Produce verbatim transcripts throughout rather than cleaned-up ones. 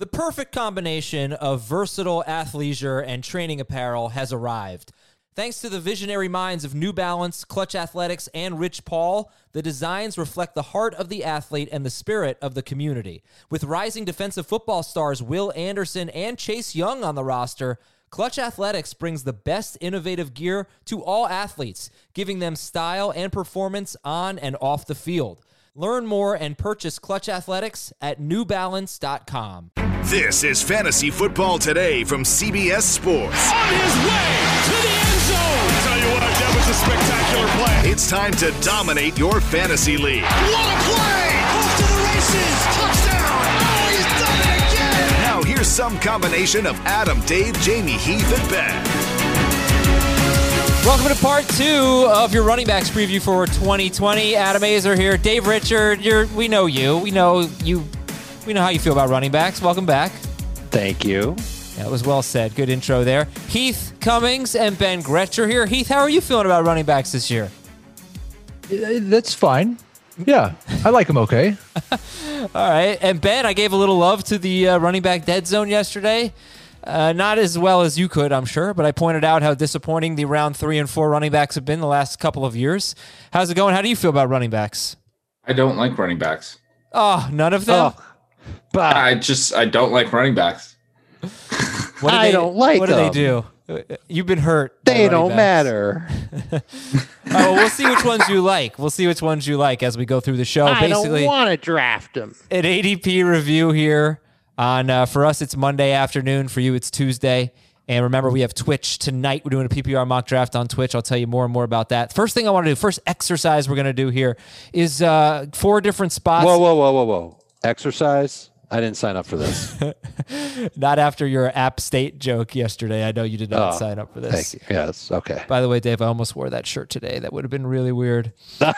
The perfect combination of versatile athleisure and training apparel has arrived. Thanks to the visionary minds of New Balance, Clutch Athletics, and Rich Paul, the designs reflect the heart of the athlete and the spirit of the community. With rising defensive football stars Will Anderson and Chase Young on the roster, Clutch Athletics brings the best innovative gear to all athletes, giving them style and performance on and off the field. Learn more and purchase Clutch Athletics at new balance dot com. This is Fantasy Football Today from C B S Sports. On his way to the end zone. I tell you what, that was a spectacular play. It's time to dominate your fantasy league. What a play! Off to the races. Touchdown. Oh, he's done it again. Now here's some combination of Adam, Dave, Jamie, Heath, and Ben. Welcome to part two of your running backs preview for twenty twenty. Adam Azer here. Dave Richard, you're, we know you. We know you. We know how you feel about running backs. Welcome back. Thank you. That was well said. Good intro there. Heath Cummings and Ben Gretcher here. Heath, how are you feeling about running backs this year? That's fine. Yeah, I like them okay. All right. And Ben, I gave a little love to the uh, running back dead zone yesterday. Uh, not as well as you could, I'm sure, but I pointed out how disappointing the round three and four running backs have been the last couple of years. How's it going? How do you feel about running backs? I don't like running backs. Oh, none of them? Oh, but I just, I don't like running backs. What do I they, don't like What do them. they do? You've been hurt. by they running don't backs. matter. Oh, we'll see which ones you like. We'll see which ones you like as we go through the show. I Basically, don't want to draft them. an A D P review here. On uh, for us, it's Monday afternoon. For you, it's Tuesday. And remember, we have Twitch tonight. We're doing a P P R mock draft on Twitch. I'll tell you more and more about that. First thing I want to do, first exercise we're going to do here is uh, four different spots. Whoa, whoa, whoa, whoa, whoa. Exercise? I didn't sign up for this. Not after your App State joke yesterday. I know you did not Oh, sign up for this. Thank you. Yes, okay. By the way, Dave, I almost wore that shirt today. That would have been really weird.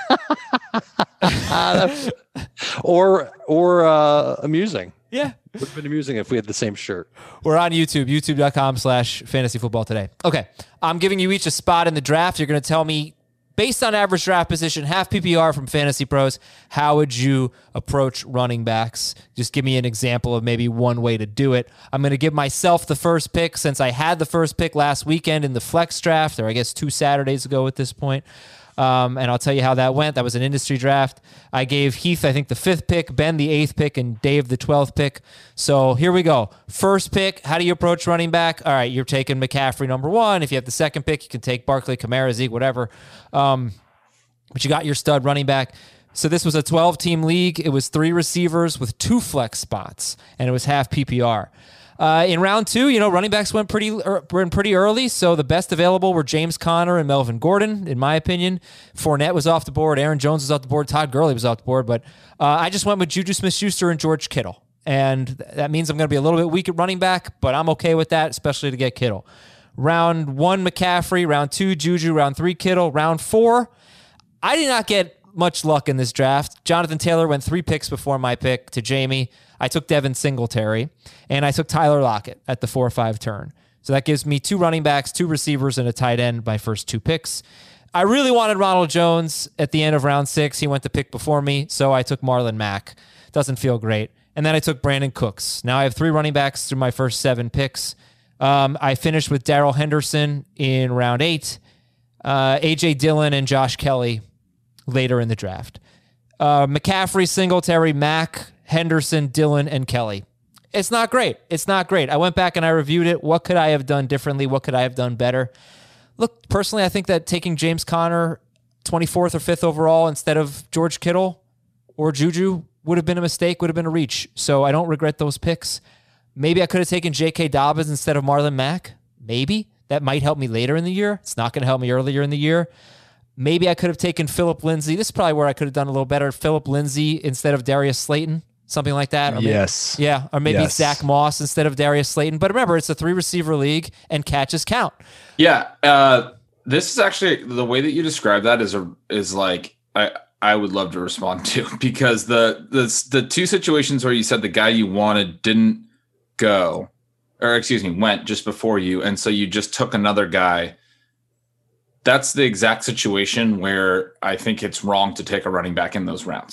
or or uh, amusing. Yeah. Would have been amusing if we had the same shirt. We're on YouTube, youtube.com slash fantasy football today. Okay. I'm giving you each a spot in the draft. You're going to tell me, based on average draft position, half P P R from Fantasy Pros, how would you approach running backs? Just give me an example of maybe one way to do it. I'm going to give myself the first pick since I had the first pick last weekend in the flex draft, or I guess two Saturdays ago at this point. Um, and I'll tell you how that went. That was an industry draft. I gave Heath, I think, the fifth pick, Ben the eighth pick, and Dave the twelfth pick. So here we go. First pick, how do you approach running back? All right, you're taking McCaffrey number one. If you have the second pick, you can take Barkley, Kamara, Zeke, whatever. Um, but you got your stud running back. So this was a twelve-team league. It was three receivers with two flex spots, and it was half P P R. Uh, in round two, you know, running backs went pretty er, went pretty early, so the best available were James Conner and Melvin Gordon, in my opinion. Fournette was off the board. Aaron Jones was off the board. Todd Gurley was off the board. But uh, I just went with Juju Smith-Schuster and George Kittle. And th- that means I'm going to be a little bit weak at running back, but I'm okay with that, especially to get Kittle. Round one, McCaffrey. Round two, Juju. Round three, Kittle. Round four, I did not get much luck in this draft. Jonathan Taylor went three picks before my pick to Jamie. I took Devin Singletary, and I took Tyler Lockett at the four five turn. So that gives me two running backs, two receivers, and a tight end, my first two picks. I really wanted Ronald Jones at the end of round six. He went the pick before me, so I took Marlon Mack. Doesn't feel great. And then I took Brandon Cooks. Now I have three running backs through my first seven picks. Um, I finished with Darrell Henderson in round eight, uh, A J Dillon, and Josh Kelly later in the draft. Uh, McCaffrey, Singletary, Mack, Henderson, Dillon, and Kelly. It's not great. It's not great. I went back and I reviewed it. What could I have done differently? What could I have done better? Look, personally, I think that taking James Conner twenty-fourth or fifth overall instead of George Kittle or Juju would have been a mistake, would have been a reach. So I don't regret those picks. Maybe I could have taken J K. Dobbins instead of Marlon Mack. Maybe. That might help me later in the year. It's not going to help me earlier in the year. Maybe I could have taken Phillip Lindsay. This is probably where I could have done a little better. Phillip Lindsay instead of Darius Slayton. Something like that. Or maybe, yes. Yeah. Or maybe yes. Zach Moss instead of Darius Slayton. But remember, it's a three receiver league and catches count. Yeah. Uh, this is actually the way that you describe that is a, is like, I, I would love to respond to, because the, the, the two situations where you said the guy you wanted didn't go, or excuse me, went just before you. And so you just took another guy. That's the exact situation where I think it's wrong to take a running back in those rounds.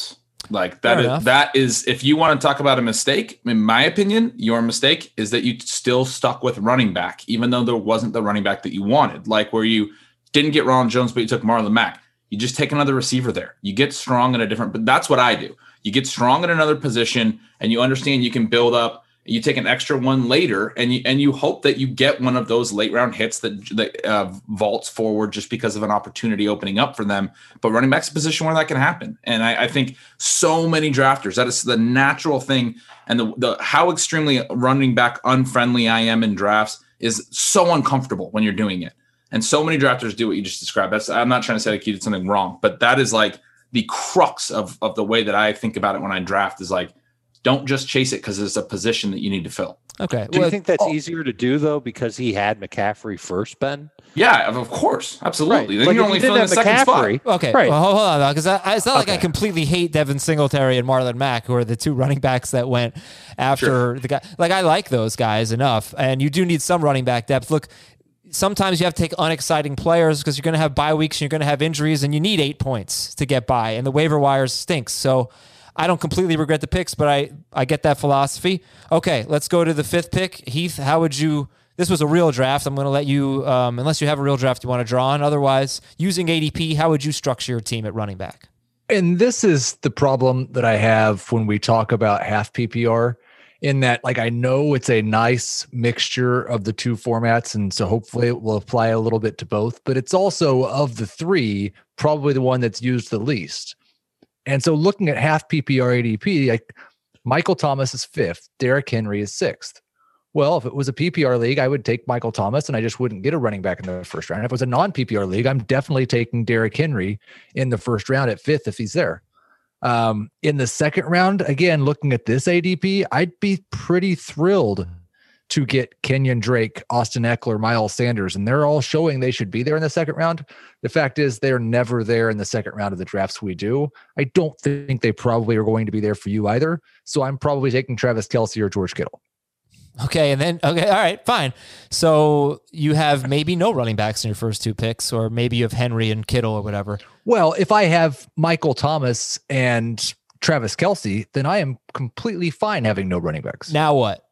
Like that Fair is, enough. that is, if you want to talk about a mistake, in my opinion, your mistake is that you still stuck with running back, even though there wasn't the running back that you wanted, like where you didn't get Ronald Jones, but you took Marlon Mack. You just take another receiver there. You get strong in a different, but that's what I do. You get strong in another position and you understand you can build up. You take an extra one later and you, and you hope that you get one of those late round hits that, that uh, vaults forward just because of an opportunity opening up for them. But running back's a position where that can happen. And I, I think so many drafters, that is the natural thing. And the, the how extremely running back unfriendly I am in drafts is so uncomfortable when you're doing it. And so many drafters do what you just described. That's, I'm not trying to say that you did something wrong, but that is like the crux of, of the way that I think about it when I draft is like, don't just chase it because it's a position that you need to fill. Okay. Do well, you think that's oh, easier to do, though, because he had McCaffrey first, Ben? Yeah, of course. Absolutely. Then Like, you're if only you didn't filling the have second spot. McCaffrey- Okay, Right. well, hold on, because it's not like I Okay. completely hate Devin Singletary and Marlon Mack, who are the two running backs that went after Sure. the guy. Like, I like those guys enough, and you do need some running back depth. Look, sometimes you have to take unexciting players because you're going to have bye weeks and you're going to have injuries, and you need eight points to get by, and the waiver wires stinks. So I don't completely regret the picks, but I, I get that philosophy. Okay, let's go to the fifth pick. Heath, how would you... This was a real draft. I'm going to let you, um, unless you have a real draft you want to draw on. Otherwise, using A D P, how would you structure your team at running back? And this is the problem that I have when we talk about half P P R, in that, like, I know it's a nice mixture of the two formats, and so hopefully it will apply a little bit to both, but it's also, of the three, probably the one that's used the least. And so looking at half P P R A D P, like, Michael Thomas is fifth, Derrick Henry is sixth. Well, if it was a P P R league, I would take Michael Thomas and I just wouldn't get a running back in the first round. If it was a non-P P R league, I'm definitely taking Derrick Henry in the first round at fifth if he's there. Um, in the second round, again, looking at this A D P, I'd be pretty thrilled to get Kenyon Drake, Austin Eckler, Miles Sanders, and they're all showing they should be there in the second round. The fact is they're never there in the second round of the drafts we do. I don't think they probably are going to be there for you either. So I'm probably taking Travis Kelce or George Kittle. Okay, and then, okay, all right, fine. So you have maybe no running backs in your first two picks, or maybe you have Henry and Kittle or whatever. Well, if I have Michael Thomas and Travis Kelce, then I am completely fine having no running backs. Now what?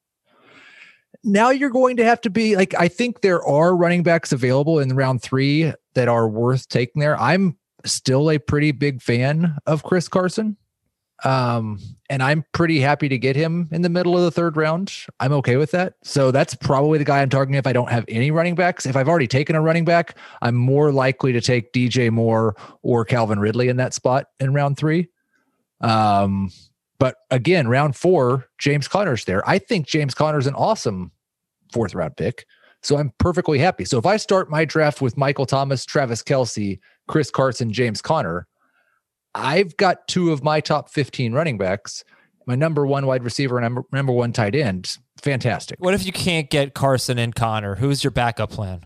Now you're going to have to be like, I think there are running backs available in round three that are worth taking there. I'm still a pretty big fan of Chris Carson. Um, and I'm pretty happy to get him in the middle of the third round. I'm okay with that. So that's probably the guy I'm targeting if I don't have any running backs. If I've already taken a running back, I'm more likely to take D J Moore or Calvin Ridley in that spot in round three. Um, but again, round four, James Conner's there. I think James Conner's an awesome fourth round pick. So I'm perfectly happy. So if I start my draft with Michael Thomas, Travis Kelce, Chris Carson, James Conner, I've got two of my top fifteen running backs, my number one wide receiver and number, number one tight end. Fantastic. What if you can't get Carson and Connor? Who's your backup plan?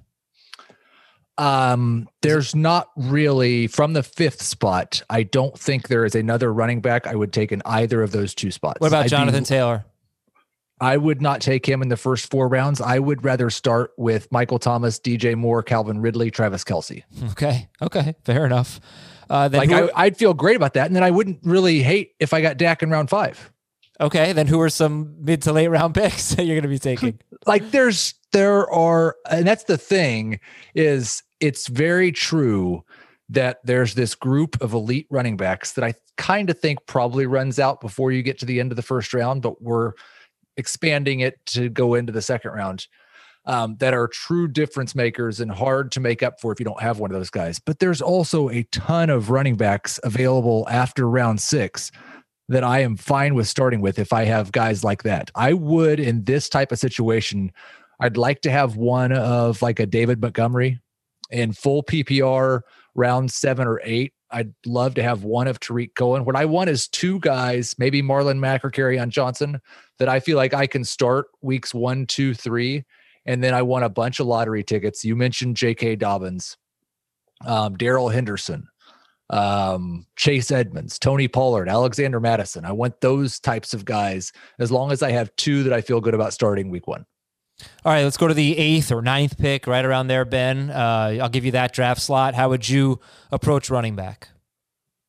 Um, there's not really, from the fifth spot, I don't think there is another running back I would take in either of those two spots. What about I'd Jonathan be, Taylor? I would not take him in the first four rounds. I would rather start with Michael Thomas, D J Moore, Calvin Ridley, Travis Kelce. Okay. Okay. Fair enough. Uh, then Like who, I, I'd feel great about that. And then I wouldn't really hate if I got Dak in round five. okay. Then who are some mid to late round picks that you're going to be taking? Like there's, there are, and that's the thing is it's very true that there's this group of elite running backs that I kind of think probably runs out before you get to the end of the first round, but we're expanding it to go into the second round. Um, that are true difference makers and hard to make up for if you don't have one of those guys. But there's also a ton of running backs available after round six that I am fine with starting with if I have guys like that. I would, in this type of situation, I'd like to have one of like a David Montgomery in full P P R round seven or eight. I'd love to have one of Tariq Cohen. What I want is two guys, maybe Marlon Mack or Kerryon Johnson, that I feel like I can start weeks one, two, three. And then I won a bunch of lottery tickets. You mentioned J K. Dobbins, um, Darrell Henderson, um, Chase Edmonds, Tony Pollard, Alexander Madison. I want those types of guys as long as I have two that I feel good about starting week one. All right, let's go to the eighth or ninth pick, right around there, Ben. Uh, I'll give you that draft slot. How would you approach running back?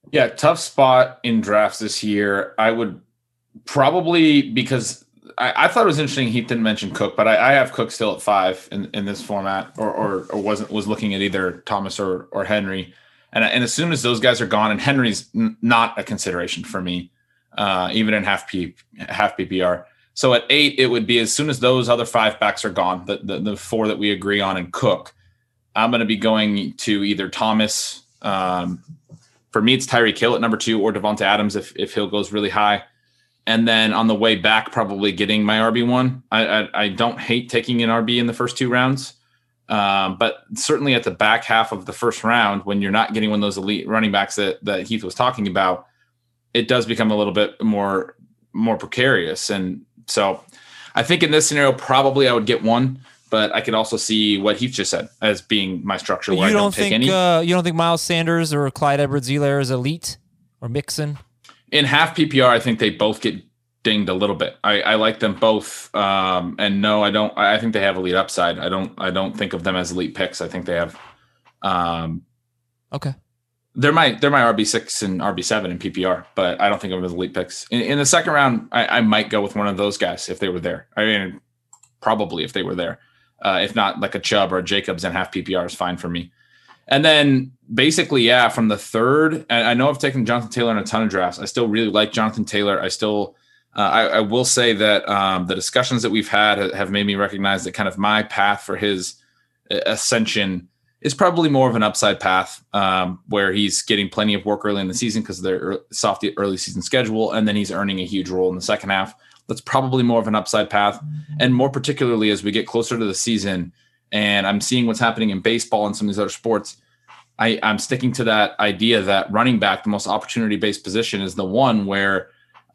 Yeah, tough spot in drafts this year. I would probably, because I, I thought it was interesting Heath didn't mention Cook, but I, I have Cook still at five in, in this format, or, or or wasn't was looking at either Thomas or or Henry. And, and as soon as those guys are gone, and Henry's n- not a consideration for me, uh, even in half P half P P R. So at eight, it would be as soon as those other five backs are gone, the the, the four that we agree on and Cook, I'm going to be going to either Thomas. Um, for me, it's Tyreek Hill at number two, or Devonta Adams if if Hill goes really high. And then on the way back, probably getting my R B one. I, I, I don't hate taking an R B in the first two rounds. Um, but certainly at the back half of the first round, when you're not getting one of those elite running backs that, that Heath was talking about, it does become a little bit more, more precarious. And so I think in this scenario, probably I would get one, but I could also see what Heath just said as being my structure. But where you I don't, don't take think any. uh, you don't think Miles Sanders or Clyde Edwards-Helaire is elite, or Mixon? In half P P R, I think they both get dinged a little bit. I, I like them both, um, and no, I don't. I think they have elite upside. I don't. I don't think of them as elite picks. I think they have. Um, okay, they're my they're my R B six and R B seven in P P R, but I don't think of them as elite picks. In, in the second round, I, I might go with one of those guys if they were there. I mean, probably if they were there. Uh, if not, like a Chubb or a Jacobs in half P P R is fine for me. And then basically, yeah, from the third, and I know I've taken Jonathan Taylor in a ton of drafts. I still really like Jonathan Taylor. I still, uh, I, I will say that um, the discussions that we've had have made me recognize that kind of my path for his ascension is probably more of an upside path, um, where he's getting plenty of work early in the season because of their soft early season schedule, and then he's earning a huge role in the second half. That's probably more of an upside path, and more particularly as we get closer to the season. And I'm seeing what's happening in baseball and some of these other sports. I, I'm sticking to that idea that running back, the most opportunity-based position, is the one where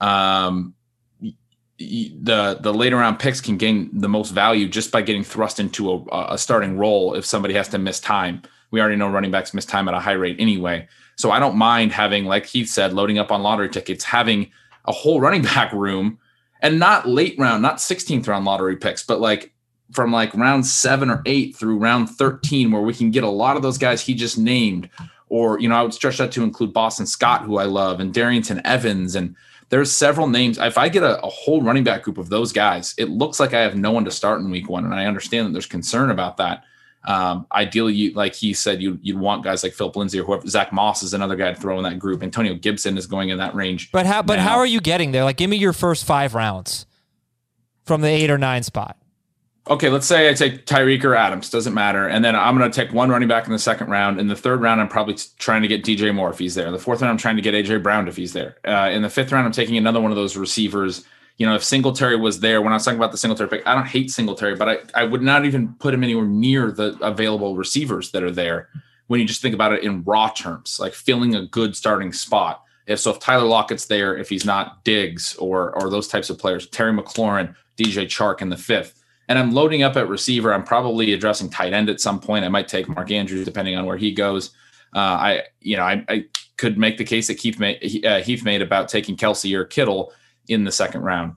um, y- y- the the later round picks can gain the most value just by getting thrust into a, a starting role if somebody has to miss time. We already know running backs miss time at a high rate anyway. So I don't mind having, like Heath said, loading up on lottery tickets, having a whole running back room, and not late round, not sixteenth round lottery picks, but like from like round seven or eight through round thirteen, where we can get a lot of those guys he just named. Or, you know, I would stretch that to include Boston Scott, who I love, and Darrington Evans. And there's several names. If I get a, a whole running back group of those guys, it looks like I have no one to start in week one. And I understand that there's concern about that. Um, ideally, you, like he said, you, you'd want guys like Philip Lindsay or whoever. Zach Moss is another guy to throw in that group. Antonio Gibson is going in that range. But how, but now. how are you getting there? Like, give me your first five rounds from the eight or nine spot. Okay, let's say I take Tyreek or Adams, doesn't matter. And then I'm going to take one running back in the second round. In the third round, I'm probably t- trying to get D J Moore if he's there. In the fourth round, I'm trying to get A J Brown if he's there. Uh, in the fifth round, I'm taking another one of those receivers. You know, if Singletary was there, when I was talking about the Singletary pick, I don't hate Singletary, but I, I would not even put him anywhere near the available receivers that are there when you just think about it in raw terms, like filling a good starting spot. If so, if Tyler Lockett's there, if he's not Diggs or or those types of players, Terry McLaurin, D J Chark in the fifth. And I'm loading up at receiver. I'm probably addressing tight end at some point. I might take Mark Andrews depending on where he goes. Uh, I, you know, I, I could make the case that Heath made, uh, Heath made about taking Kelsey or Kittle in the second round.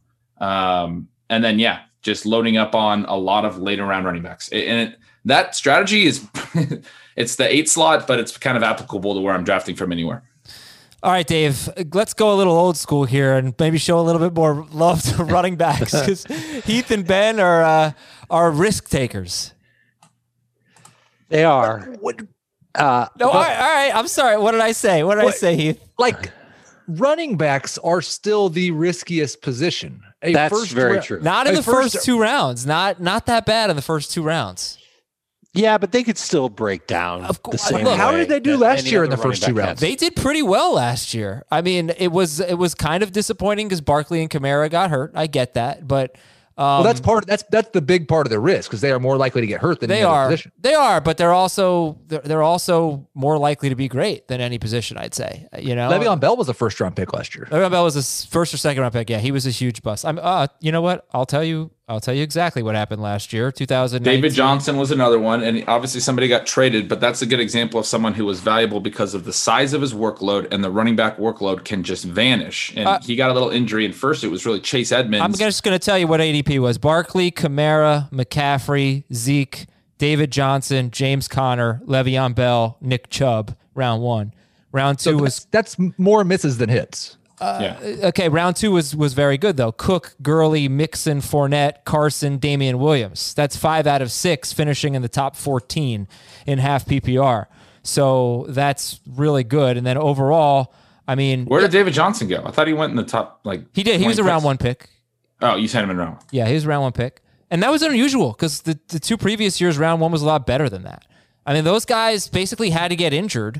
Um, and then, yeah, just loading up on a lot of later round running backs. And it, that strategy is, it's the eight slot, but it's kind of applicable to where I'm drafting from anywhere. All right, Dave, let's go a little old school here and maybe show a little bit more love to running backs, because Heath and Ben are uh, are risk takers. They are. What, Uh, No, but- all right, all right. I'm sorry. What did I say? What did What? I say, Heath? like running backs are still the riskiest position. A That's first very ra- true. Not in a the first, first- two rounds. Not not that bad in the first two rounds. Yeah, but they could still break down. Of the course. same Look, how way did they do that last any year in other the first running two back rounds? can. They did pretty well last year. I mean, it was it was kind of disappointing because Barkley and Kamara got hurt. I get that, but um, Well, that's part. That's that's the big part of the risk, because they are more likely to get hurt than they any other are. position. They are, but they're also they're, they're also more likely to be great than any position, I'd say. You know, Le'Veon Bell was a first round pick last year. Le'Veon Bell was a s- first or second round pick. Yeah, he was a huge bust. I'm. Uh, you know what? I'll tell you. I'll tell you exactly what happened last year. two thousand nineteen. David Johnson was another one, and obviously somebody got traded, but that's a good example of someone who was valuable because of the size of his workload, and the running back workload can just vanish. And Uh, he got a little injury, and first it was really Chase Edmonds. I'm just going to tell you what A D P was: Barkley, Kamara, McCaffrey, Zeke, David Johnson, James Conner, Le'Veon Bell, Nick Chubb, round one. Round two So was that's, that's more misses than hits. yeah. okay. Round two was was very good though. Cook, Gurley, Mixon, Fournette, Carson, Damian Williams. That's five out of six, finishing in the top fourteen in half P P R. So that's really good. And then overall, I mean, Where did David Johnson go? I thought he went in the top, like, he did. He was a twenty round picks. one pick. Oh, you sent him in round one. Yeah, he was a round one pick. And that was unusual because the, the two previous years, round one was a lot better than that. I mean, those guys basically had to get injured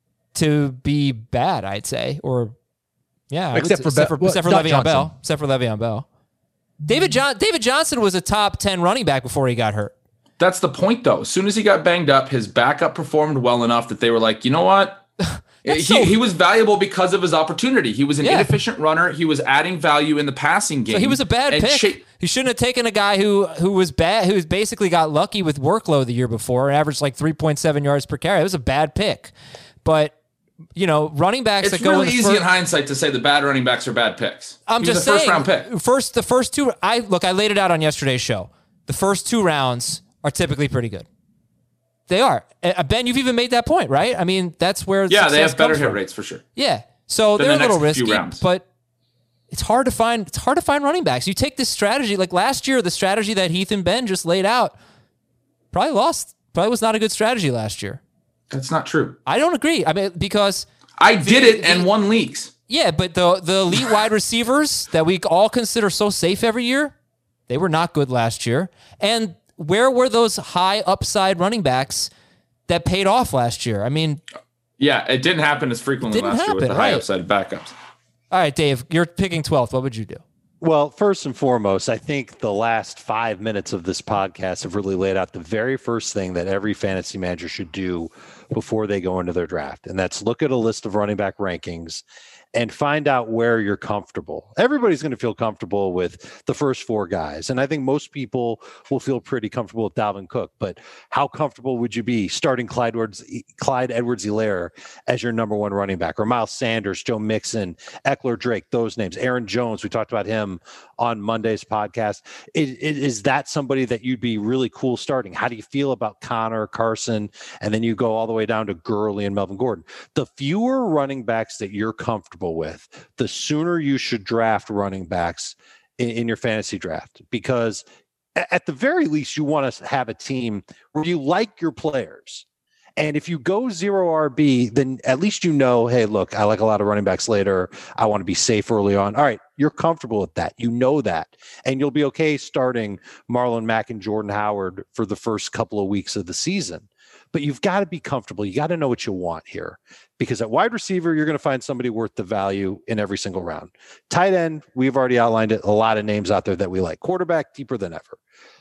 to be bad, I'd say. Or, yeah. I would Except say- for except Be- for, well, except for not Le'Veon Johnson. Bell. Except for Le'Veon Bell. David, John, David Johnson was a top ten running back before he got hurt. That's the point, though. As soon as he got banged up, his backup performed well enough that they were like, you know what? he, so- he was valuable because of his opportunity. He was an Yeah. inefficient runner. He was adding value in the passing game. So he was a bad And pick. Cha- he shouldn't have taken a guy who who was bad, who's basically got lucky with workload the year before and averaged like three point seven yards per carry. It was a bad pick. But, you know, running backs it's that go really in the easy fir- in hindsight to say the bad running backs are bad picks. I'm he was just a first saying, round pick. First, the first two, I look, I laid it out on yesterday's show. The first two rounds are typically pretty good. They are. Uh, Ben, you've even made that point, right? I mean, that's where Yeah, they success have better comes hit from. rates for sure. Yeah, so Than they're a the little next few risky, rounds. but it's hard to find. It's hard to find running backs. You take this strategy, like last year, the strategy that Heath and Ben just laid out, probably lost. Probably was not a good strategy last year. That's not true. I don't agree. I mean, because I did it the- and won leagues. yeah, but the the elite wide receivers that we all consider so safe every year, they were not good last year. And where were those high upside running backs that paid off last year? I mean, Yeah, it didn't happen as frequently Didn't last year with happen, the high right. upside backups. all right, Dave, you're picking twelfth. What would you do? Well, first and foremost, I think the last five minutes of this podcast have really laid out the very first thing that every fantasy manager should do before they go into their draft. And that's look at a list of running back rankings and find out where you're comfortable. Everybody's going to feel comfortable with the first four guys. And I think most people will feel pretty comfortable with Dalvin Cook. But how comfortable would you be starting Clyde Edwards, Clyde Edwards-Helaire as your number one running back, or Miles Sanders, Joe Mixon, Eckler, Drake, those names, Aaron Jones? We talked about him on Monday's podcast. Is, is that somebody that you'd be really cool starting? How do you feel about Connor, Carson, and then you go all the way down to Gurley and Melvin Gordon? The fewer running backs that you're comfortable with, the sooner you should draft running backs in, in your fantasy draft, because a- at the very least, you want to have a team where you like your players. And if you go zero R B, then at least you know, hey, look, I like a lot of running backs later. I want to be safe early on. All right, you're comfortable with that. You know that. And you'll be okay starting Marlon Mack and Jordan Howard for the first couple of weeks of the season. But you've got to be comfortable. You got to know what you want here, because at wide receiver, you're going to find somebody worth the value in every single round. Tight end, we've already outlined it. A lot of names out there that we like. Quarterback, deeper than ever.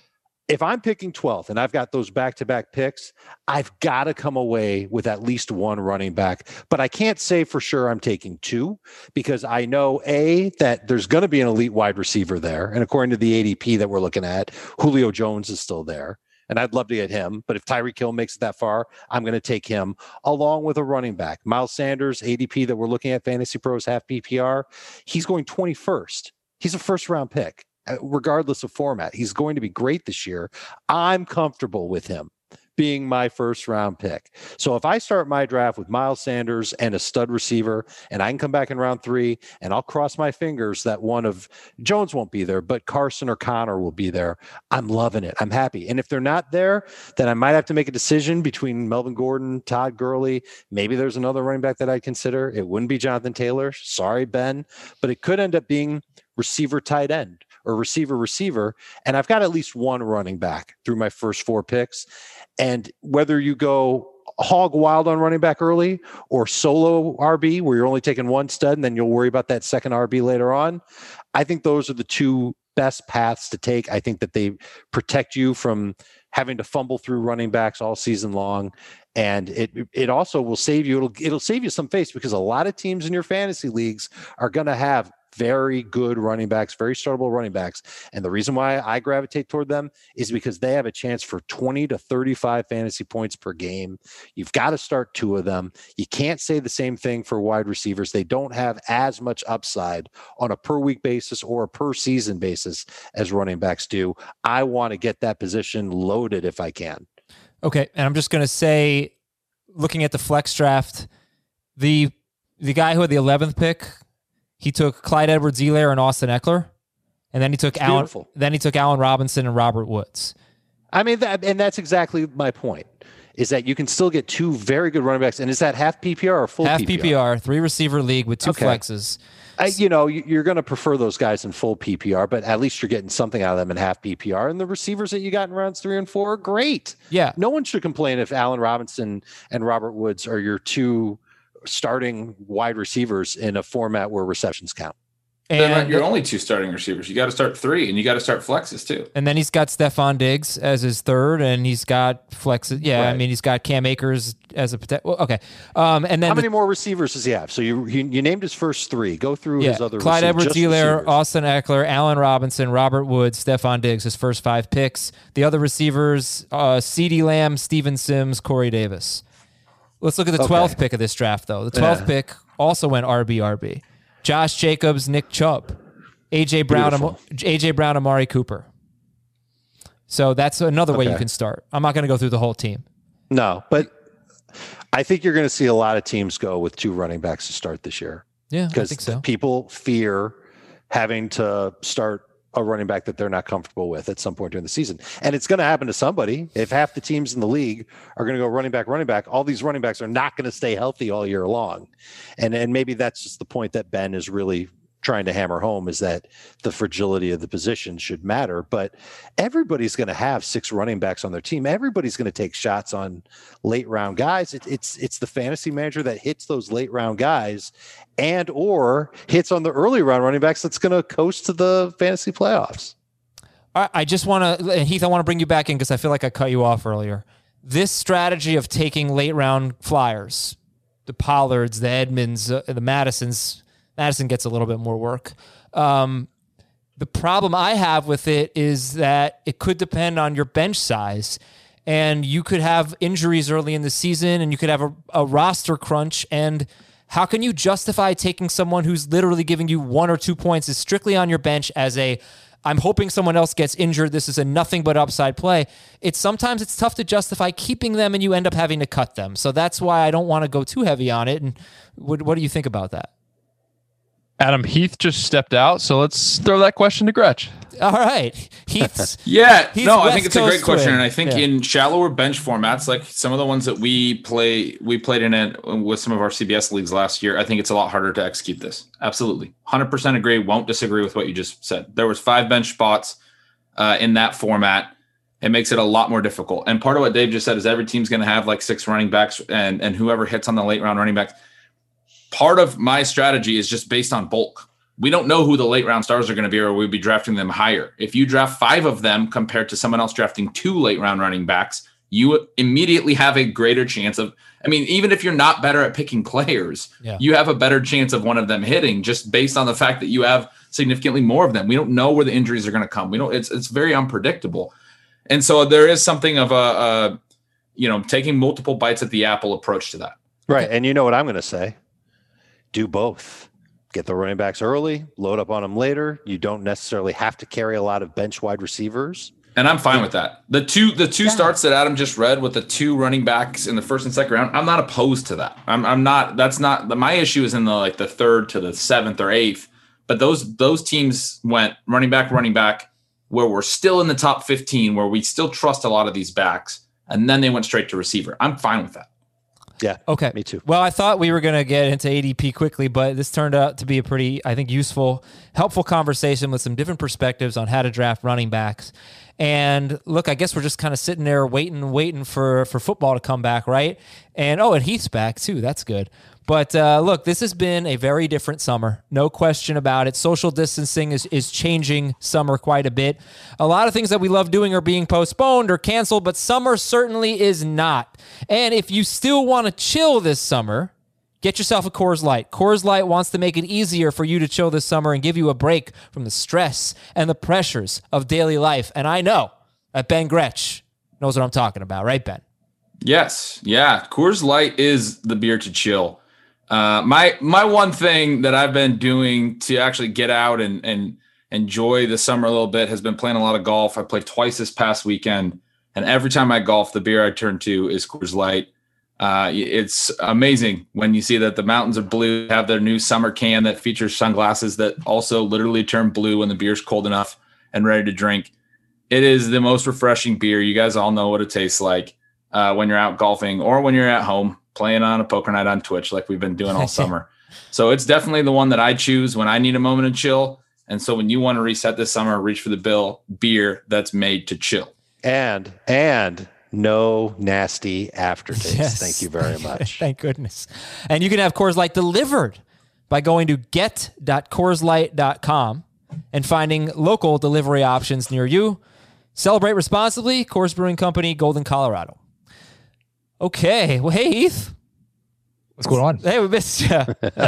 If I'm picking twelfth and I've got those back-to-back picks, I've got to come away with at least one running back. But I can't say for sure I'm taking two, because I know, A, that there's going to be an elite wide receiver there. And according to the A D P that we're looking at, Julio Jones is still there. And I'd love to get him. But if Tyreek Hill makes it that far, I'm going to take him along with a running back. Miles Sanders, A D P that we're looking at, Fantasy Pros, half P P R, he's going twenty-first. He's a first-round pick, regardless of format. He's going to be great this year. I'm comfortable with him being my first round pick. So if I start my draft with Miles Sanders and a stud receiver, and I can come back in round three and I'll cross my fingers that one of Jones won't be there, but Carson or Connor will be there, I'm loving it. I'm happy. And if they're not there, then I might have to make a decision between Melvin Gordon, Todd Gurley. Maybe there's another running back that I'd consider. It wouldn't be Jonathan Taylor. Sorry, Ben, but it could end up being receiver tight end or receiver receiver. And I've got at least one running back through my first four picks. And whether you go hog wild on running back early or solo R B, where you're only taking one stud and then you'll worry about that second R B later on, I think those are the two best paths to take. I think that they protect you from having to fumble through running backs all season long. And it it also will save you, it'll, it'll save you some face, because a lot of teams in your fantasy leagues are going to have very good running backs, very startable running backs. And the reason why I gravitate toward them is because they have a chance for twenty to thirty-five fantasy points per game. You've got to start two of them. You can't say the same thing for wide receivers. They don't have as much upside on a per week basis or a per season basis as running backs do. I want to get that position loaded if I can. Okay, and I'm just going to say, looking at the flex draft, The the guy who had the eleventh pick, he took Clyde Edwards-Helaire and Austin Eckler, and then he took It's Allen. beautiful. Then he took Allen Robinson and Robert Woods. I mean, that, and that's exactly my point, is that you can still get two very good running backs. And is that half P P R or full Half P P R? P P R, three receiver league with two Okay. flexes. I, you know, you- you're going to prefer those guys in full P P R, but at least you're getting something out of them in half P P R. And the receivers that you got in rounds three and four are great. Yeah. No one should complain if Allen Robinson and Robert Woods are your two starting wide receivers in a format where receptions count. They're not And, your only two starting receivers. You got to start three, and you got to start flexes too. and then he's got Stephon Diggs as his third, and he's got flexes. Yeah, I Right. mean, he's got Cam Akers as a potential. Well, okay. Um, and then How the- many more receivers does he have? So you you, you named his first three. Go through yeah, his other Clyde receivers, just Edwards-Helaire, receivers. Austin Eckler, Allen Robinson, Robert Woods, Stephon Diggs, his first five picks. The other receivers, uh, CeeDee Lamb, Steven Sims, Corey Davis. Let's look at the twelfth pick of this draft, though. The twelfth Yeah. pick also went R B R B. Josh Jacobs, Nick Chubb, A J Brown, Beautiful. A J Brown, Amari Cooper. So that's another way you Okay. can start. I'm not going to go through the whole team. No, but I think you're going to see a lot of teams go with two running backs to start this year. Yeah, I Because think so. people fear having to start a running back that they're not comfortable with at some point during the season. And it's going to happen to somebody. If half the teams in the league are going to go running back, running back, all these running backs are not going to stay healthy all year long. And and maybe that's just the point that Ben is really trying to hammer home, is that the fragility of the position should matter. But everybody's going to have six running backs on their team. Everybody's going to take shots on late round guys. It, it's it's the fantasy manager that hits those late round guys and or hits on the early round running backs that's going to coast to the fantasy playoffs. I I just want to, Heath, I want to bring you back in because I feel like I cut you off earlier. This strategy of taking late round flyers, the Pollards, the Edmonds, uh, the Madisons, Madison gets a little bit more work. Um, the problem I have with it is that it could depend on your bench size, and you could have injuries early in the season, and you could have a, a roster crunch. And how can you justify taking someone who's literally giving you one or two points is strictly on your bench as a, I'm hoping someone else gets injured, this is a nothing but upside play? It's sometimes it's tough to justify keeping them, and you end up having to cut them. So that's why I don't want to go too heavy on it. And what, what do you think about that? Adam, Heath just stepped out, so let's throw that question to Gretch. All right. Heath's, Yeah, He's no, I West think it's a great Coast question, twin. and I think Yeah. in shallower bench formats, like some of the ones that we play, we played in it with some of our C B S leagues last year. I think it's a lot harder to execute this. Absolutely, one hundred percent agree. Won't disagree with what you just said. There was five bench spots uh, in that format. It makes it a lot more difficult. And part of what Dave just said is every team's going to have like six running backs, and and whoever hits on the late round running backs. Part of my strategy is just based on bulk. We don't know who the late round stars are going to be, or we'd be drafting them higher. If you draft five of them compared to someone else drafting two late round running backs, you immediately have a greater chance of, I mean, even if you're not better at picking players, Yeah. you have a better chance of one of them hitting just based on the fact that you have significantly more of them. We don't know where the injuries are going to come. We don't, it's, it's very unpredictable. And so there is something of a, a, you know, taking multiple bites at the apple approach to that. Right. And you know what I'm going to say? Do both. Get the running backs early, load up on them later. You don't necessarily have to carry a lot of bench wide receivers. And I'm fine with that. The two the two starts that Adam just read with the two running backs in the first and second round, I'm not opposed to that. I'm I'm not that's not my issue is in the like the third to the seventh or eighth. But those those teams went running back, running back, where we're still in the top fifteen, where we still trust a lot of these backs, and then they went straight to receiver. I'm fine with that. Yeah. Okay. Me too. Well, I thought we were going to get into A D P quickly, but this turned out to be a pretty, I think, useful, helpful conversation with some different perspectives on how to draft running backs. And look, I guess we're just kind of sitting there waiting, waiting for, for football to come back, right? And oh, and Heath's back too. That's good. But uh, look, this has been a very different summer. No question about it. Social distancing is, is changing summer quite a bit. A lot of things that we love doing are being postponed or canceled, but summer certainly is not. And if you still want to chill this summer, get yourself a Coors Light. Coors Light wants to make it easier for you to chill this summer and give you a break from the stress and the pressures of daily life. And I know that Ben Gretch knows what I'm talking about, right, Ben? Yes. Yeah. Coors Light is the beer to chill. Uh, my my one thing that I've been doing to actually get out and and enjoy the summer a little bit has been playing a lot of golf. I played twice this past weekend, and every time I golf, the beer I turn to is Coors Light. Uh, it's amazing when you see that the Mountains of Blue have their new summer can that features sunglasses that also literally turn blue when the beer's cold enough and ready to drink. It is the most refreshing beer. You guys all know what it tastes like uh, when you're out golfing or when you're at home playing on a poker night on Twitch like we've been doing all summer. So it's definitely the one that I choose when I need a moment of chill. And so when you want to reset this summer, reach for the Bill beer that's made to chill. And, and no nasty aftertaste. Yes. Thank you very much. Thank goodness. And you can have Coors Light delivered by going to get dot coors light dot com and finding local delivery options near you. Celebrate responsibly. Coors Brewing Company, Golden, Colorado. Okay. Well, hey, Heath. What's going on? Hey, we missed you.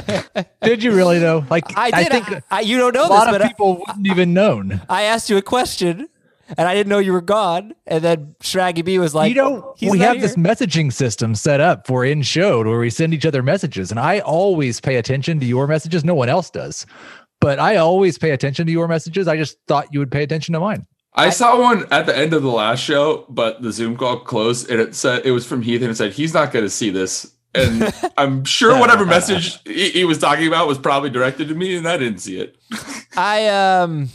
Did you really though? Like I did. I think I, I, you don't know a lot this, of but people wouldn't even known. I, I asked you a question, and I didn't know you were gone. And then Shraggy B was like, you know, He's we not have here. this messaging system set up for in show where we send each other messages, and I always pay attention to your messages. No one else does, but I always pay attention to your messages. I just thought you would pay attention to mine. I saw one at the end of the last show, but the Zoom call closed and it said it was from Heath and it said he's not going to see this. And I'm sure whatever message he, he was talking about was probably directed to me, and I didn't see it. I um,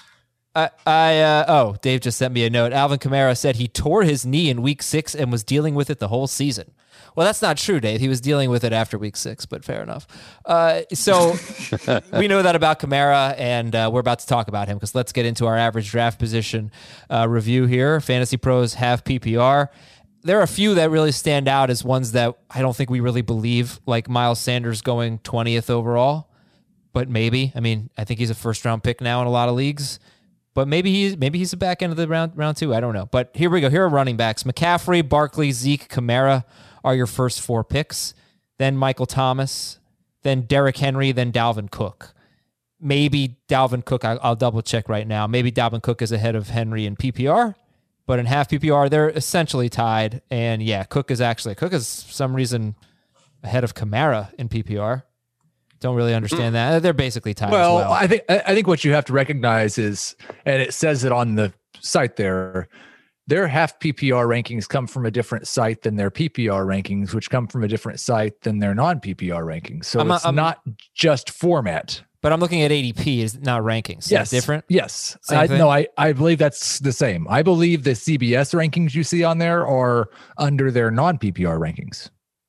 I I uh, oh, Dave just sent me a note. Alvin Kamara said he tore his knee in week six and was dealing with it the whole season. Well, that's not true, Dave. He was dealing with it after week six, but fair enough. Uh, so we know that about Kamara, and uh, we're about to talk about him because let's get into our average draft position uh, review here. Fantasy Pros have P P R. There are a few that really stand out as ones that I don't think we really believe, like Miles Sanders going twentieth overall, but maybe. I mean, I think he's a first round pick now in a lot of leagues, but maybe he's maybe he's the back end of the round round two. I don't know. But here we go. Here are running backs: McCaffrey, Barkley, Zeke, Kamara are your first four picks. Then Michael Thomas, then Derrick Henry, then Dalvin Cook. Maybe Dalvin Cook. I, I'll double check right now. Maybe Dalvin Cook is ahead of Henry in P P R. But in half P P R, they're essentially tied. And yeah, Cook is actually, Cook is for some reason ahead of Kamara in P P R. Don't really understand that. They're basically tied Well, as well. I think I think what you have to recognize is, and it says it on the site there, their half P P R rankings come from a different site than their P P R rankings, which come from a different site than their non-P P R rankings. So I'm not- it's I'm- not just format. But I'm looking at A D P, is not rankings. Is Yes, that different? Yes, Same I, thing? no, I I believe that's the same. I believe the C B S rankings you see on there are under their non-P P R rankings.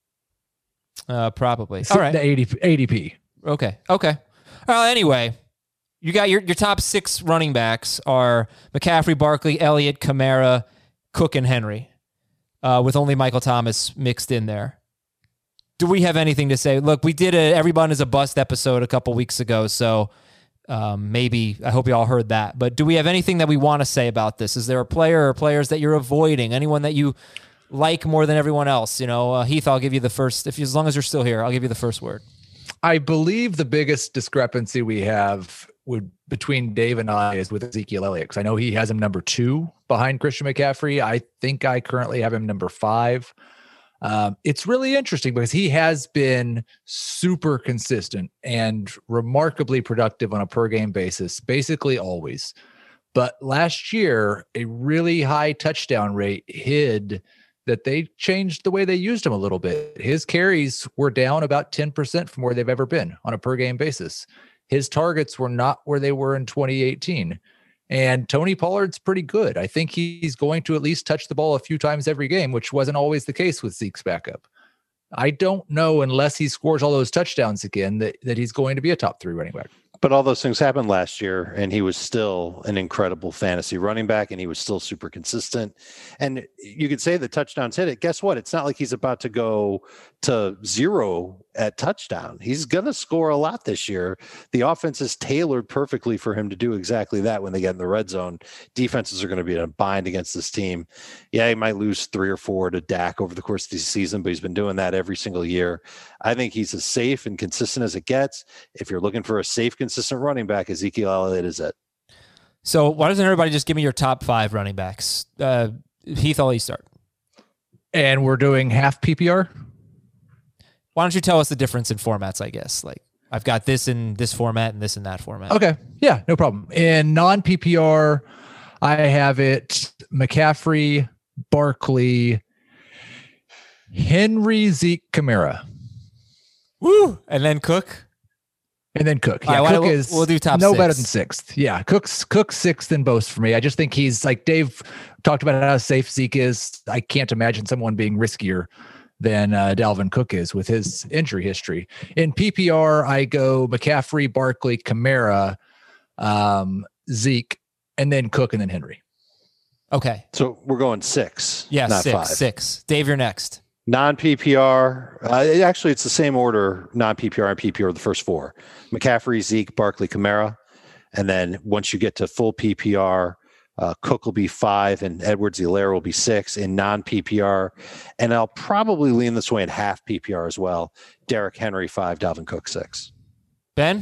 Uh, probably. All right. The A D P, A D P. Okay. Okay. Well, anyway, you got your, your top six running backs are McCaffrey, Barkley, Elliott, Kamara, Cook, and Henry, uh, with only Michael Thomas mixed in there. Do we have anything to say? Look, we did a Everyone is a Bust episode a couple weeks ago, so um, maybe, I hope you all heard that. But do we have anything that we want to say about this? Is there a player or players that you're avoiding? Anyone that you like more than everyone else? You know, uh, Heath, I'll give you the first, if you, as long as you're still here, I'll give you the first word. I believe the biggest discrepancy we have would between Dave and I is with Ezekiel Elliott, because I know he has him number two behind Christian McCaffrey. I think I currently have him number five. Um, it's really interesting because he has been super consistent and remarkably productive on a per game basis, basically always. But last year, a really high touchdown rate hid that they changed the way they used him a little bit. His carries were down about ten percent from where they've ever been on a per game basis. His targets were not where they were in twenty eighteen. And Tony Pollard's pretty good. I think he's going to at least touch the ball a few times every game, which wasn't always the case with Zeke's backup. I don't know, unless he scores all those touchdowns again, that, that he's going to be a top three running back. But all those things happened last year, and he was still an incredible fantasy running back, and he was still super consistent. And you could say the touchdowns hit it. Guess what? It's not like he's about to go to zero at touchdown. He's going to score a lot this year. The offense is tailored perfectly for him to do exactly that when they get in the red zone. Defenses are going to be in a bind against this team. Yeah, he might lose three or four to Dak over the course of the season, but he's been doing that every single year. I think he's as safe and consistent as it gets. If you're looking for a safe, consistent running back, Ezekiel Elliott is it. So why doesn't everybody just give me your top five running backs? Uh, Heath, I'll let you start. And we're doing half P P R. Why don't you tell us the difference in formats, I guess? Like, I've got this in this format and this in that format. Okay. Yeah, no problem. In non-P P R, I have it McCaffrey, Barkley, Henry, Zeke, Kamara, Woo! And then Cook. and then Cook. All Yeah, right, Cook we'll- is we'll do top no six. better than sixth. Yeah, Cook's Cook's sixth and Boast for me. I just think he's like Dave talked about how safe Zeke is. I can't imagine someone being riskier than uh, Dalvin Cook is with his injury history. In P P R, I go McCaffrey, Barkley, Kamara, um, Zeke, and then Cook, and then Henry. Okay. So we're going six. Yeah, not six. five. Six. Dave, you're next. Non-P P R, uh, it- actually, it's the same order, non-P P R and P P R, the first four. McCaffrey, Zeke, Barkley, Kamara. And then once you get to full P P R, uh, Cook will be five and Edwards-Helaire will be six in non-P P R. And I'll probably lean this way in half P P R as well. Derrick Henry, five, Dalvin Cook, six. Ben?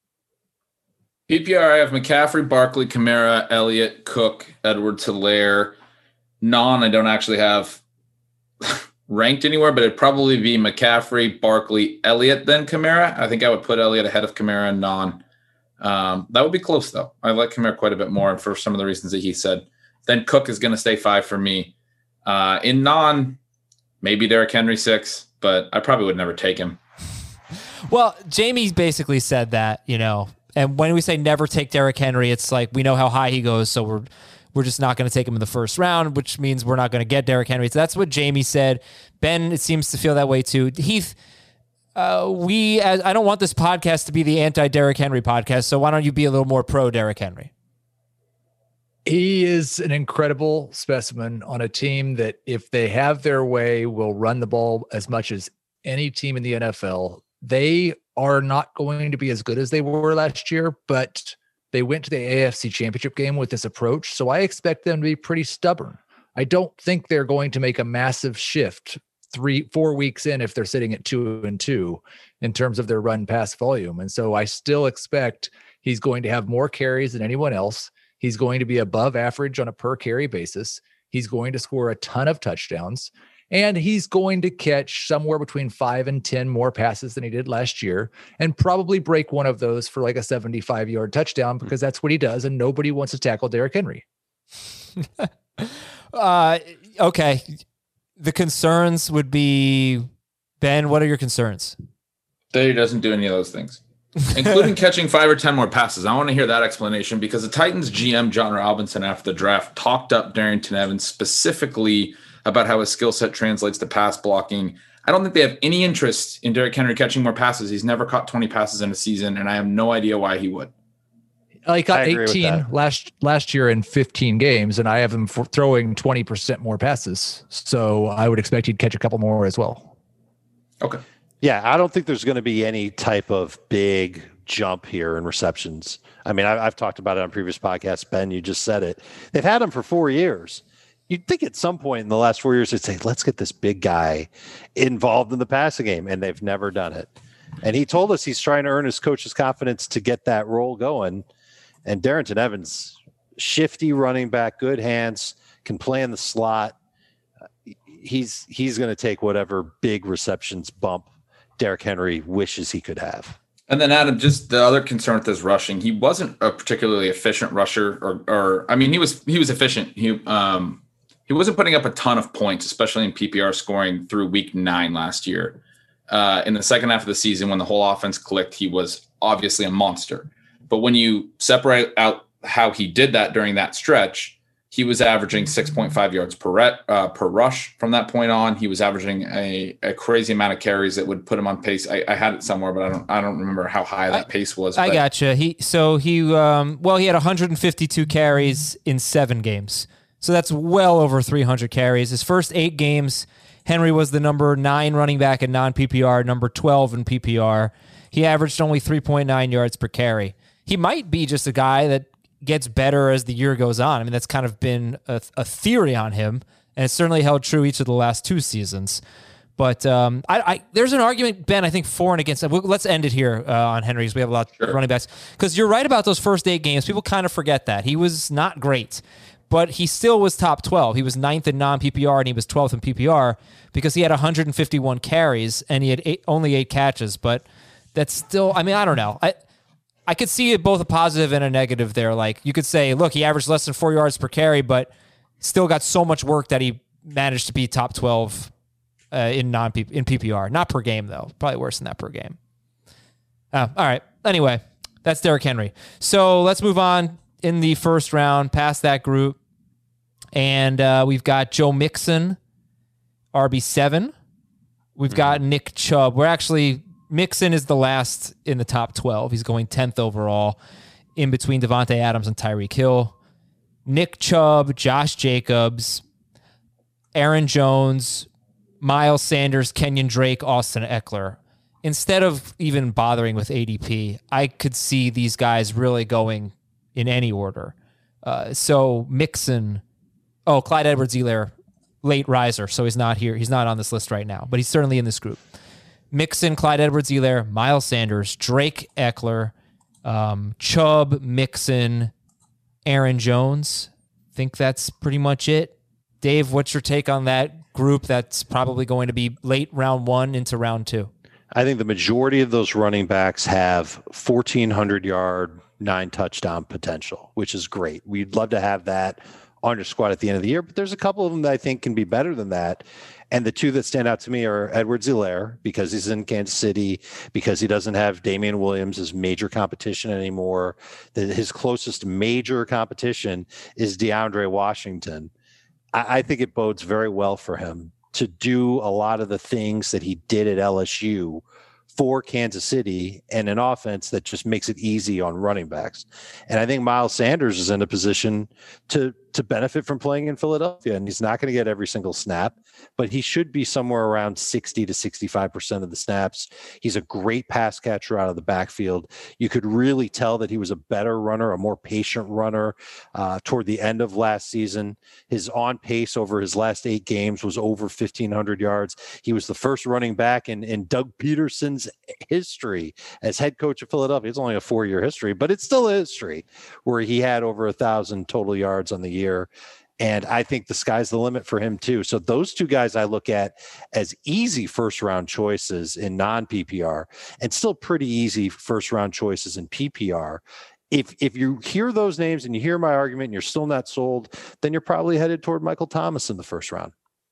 P P R, I have McCaffrey, Barkley, Kamara, Elliott, Cook, Edwards-Helaire. Non, I don't actually have ranked anywhere, but it'd probably be McCaffrey, Barkley, Elliott, then Kamara. I think I would put Elliott ahead of Kamara and non. Um, that would be close, though. I like Kamara quite a bit more for some of the reasons that he said. Then Cook is going to stay five for me. Uh, in non, maybe Derrick Henry six, but I probably would never take him. Well, Jamie basically said that, you know, and when we say never take Derrick Henry, it's like we know how high he goes, so we're we're just not going to take him in the first round, which means we're not going to get Derrick Henry. So that's what Jamie said. Ben, it seems to feel that way too. Heath, uh, we as, I don't want this podcast to be the anti-Derrick Henry podcast, so why don't you be a little more pro Derrick Henry? He is an incredible specimen on a team that, if they have their way, will run the ball as much as any team in the N F L. They are not going to be as good as they were last year, but they went to the A F C Championship game with this approach. So I expect them to be pretty stubborn. I don't think they're going to make a massive shift three, four weeks in if they're sitting at two and two in terms of their run pass volume. And so I still expect he's going to have more carries than anyone else. He's going to be above average on a per carry basis. He's going to score a ton of touchdowns, and he's going to catch somewhere between five and ten more passes than he did last year, and probably break one of those for like a seventy-five yard touchdown, because that's what he does. And nobody wants to tackle Derrick Henry. uh, okay. The concerns would be, Ben, what are your concerns? That he doesn't do any of those things, including catching five or ten more passes. I want to hear that explanation, because the Titans G M, John Robinson, after the draft, talked up Darrington Evans specifically about how his skill set translates to pass blocking. I don't think they have any interest in Derrick Henry catching more passes. He's never caught twenty passes in a season, and I have no idea why he would. He got I agree with eighteen that. last last year in fifteen games, and I have him for throwing twenty percent more passes. So I would expect he'd catch a couple more as well. Okay. Yeah, I don't think there's going to be any type of big jump here in receptions. I mean, I, I've talked about it on previous podcasts. Ben, you just said it. They've had him for four years. You'd think at some point in the last four years, they'd say, let's get this big guy involved in the passing game, and they've never done it. And he told us he's trying to earn his coach's confidence to get that role going. And Darrington Evans, shifty running back, good hands, can play in the slot. He's he's going to take whatever big receptions bump Derrick Henry wishes he could have. And then Adam, just the other concern with his rushing, he wasn't a particularly efficient rusher, or, or I mean, he was he was efficient. He um he wasn't putting up a ton of points, especially in P P R scoring through week nine last year. Uh, in the second half of the season, when the whole offense clicked, he was obviously a monster. But when you separate out how he did that during that stretch, he was averaging six point five yards per re- uh, per rush from that point on. He was averaging a, a crazy amount of carries that would put him on pace. I, I had it somewhere, but I don't I don't remember how high that I, pace was. I but gotcha. He so he um well he had one hundred fifty-two carries in seven games, so that's well over three hundred carries. His first eight games, Henry was the number nine running back in non P P R, number twelve in P P R. He averaged only three point nine yards per carry. He might be just a guy that gets better as the year goes on. I mean, that's kind of been a, a theory on him, and it's certainly held true each of the last two seasons. But um, I, I, there's an argument, Ben, I think for and against. Let's end it here uh, on Henry, because we have a lot Sure. of running backs. Because you're right about those first eight games. People kind of forget that. He was not great, but he still was top twelve. He was ninth in non-P P R, and he was twelfth in P P R because he had one hundred fifty-one carries, and he had eight, only eight catches. But that's still, I mean, I don't know. I I could see it both a positive and a negative there. Like, you could say, look, he averaged less than four yards per carry, but still got so much work that he managed to be top twelve uh, in non in P P R. Not per game though. Probably worse than that per game. Uh, all right. Anyway, that's Derrick Henry. So let's move on in the first round past that group. And uh, we've got Joe Mixon, R B seven. We've mm-hmm. got Nick Chubb. We're actually, Mixon is the last in the top twelve. He's going tenth overall in between Devontae Adams and Tyreek Hill. Nick Chubb, Josh Jacobs, Aaron Jones, Miles Sanders, Kenyon Drake, Austin Eckler. Instead of even bothering with A D P, I could see these guys really going in any order. Uh, so Mixon, oh, Clyde Edwards-Helaire, late riser, so he's not here. He's not on this list right now, but he's certainly in this group. Mixon, Clyde Edwards-Helaire, Miles Sanders, Drake Eckler, um, Chubb, Mixon, Aaron Jones. Think that's pretty much it. Dave, what's your take on that group that's probably going to be late round one into round two? I think the majority of those running backs have fourteen hundred yard, nine touchdown potential, which is great. We'd love to have that on your squad at the end of the year, but there's a couple of them that I think can be better than that. And the two that stand out to me are Edwards-Helaire, because he's in Kansas City, because he doesn't have Damian Williams as major competition anymore. The, his closest major competition is DeAndre Washington. I, I think it bodes very well for him to do a lot of the things that he did at L S U for Kansas City, and an offense that just makes it easy on running backs. And I think Miles Sanders is in a position to to benefit from playing in Philadelphia, and he's not going to get every single snap, but he should be somewhere around sixty to sixty-five percent of the snaps. He's a great pass catcher out of the backfield. You could really tell that he was a better runner, a more patient runner uh, toward the end of last season. His on pace over his last eight games was over fifteen hundred yards. He was the first running back in, in Doug Peterson's history as head coach of Philadelphia. It's only a four-year history, but it's still a history where he had over a thousand total yards on the year. And I think the sky's the limit for him too. So those two guys I look at as easy first round choices in non-P P R, and still pretty easy first round choices in P P R. If if you hear those names and you hear my argument and you're still not sold, then you're probably headed toward Michael Thomas in the first round.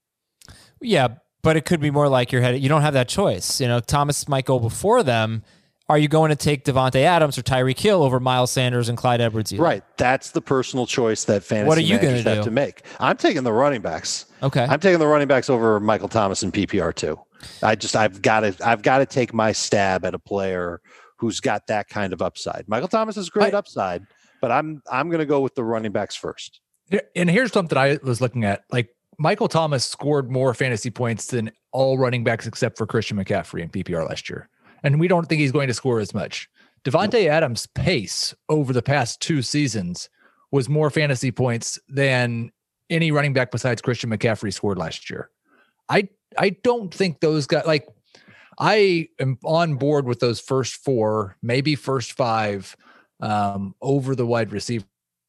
Yeah, but it could be more like you're headed. You don't have that choice. You know, Thomas might go before them. Are you going to take Devontae Adams or Tyreek Hill over Miles Sanders and Clyde Edwards-Helaire? Right. That's the personal choice that fantasy what are you managers gonna have do? to make. I'm taking the running backs. Okay. I'm taking the running backs over Michael Thomas in P P R too. I just I've got to I've got to take my stab at a player who's got that kind of upside. Michael Thomas is great I, upside, but I'm I'm going to go with the running backs first. And here's something I was looking at. Like, Michael Thomas scored more fantasy points than all running backs except for Christian McCaffrey in P P R last year. And we don't think he's going to score as much. Devontae Adams' pace over the past two seasons was more fantasy points than any running back besides Christian McCaffrey scored last year. I I don't think those guys, like, I am on board with those first four, maybe first five um, over the wide receiver.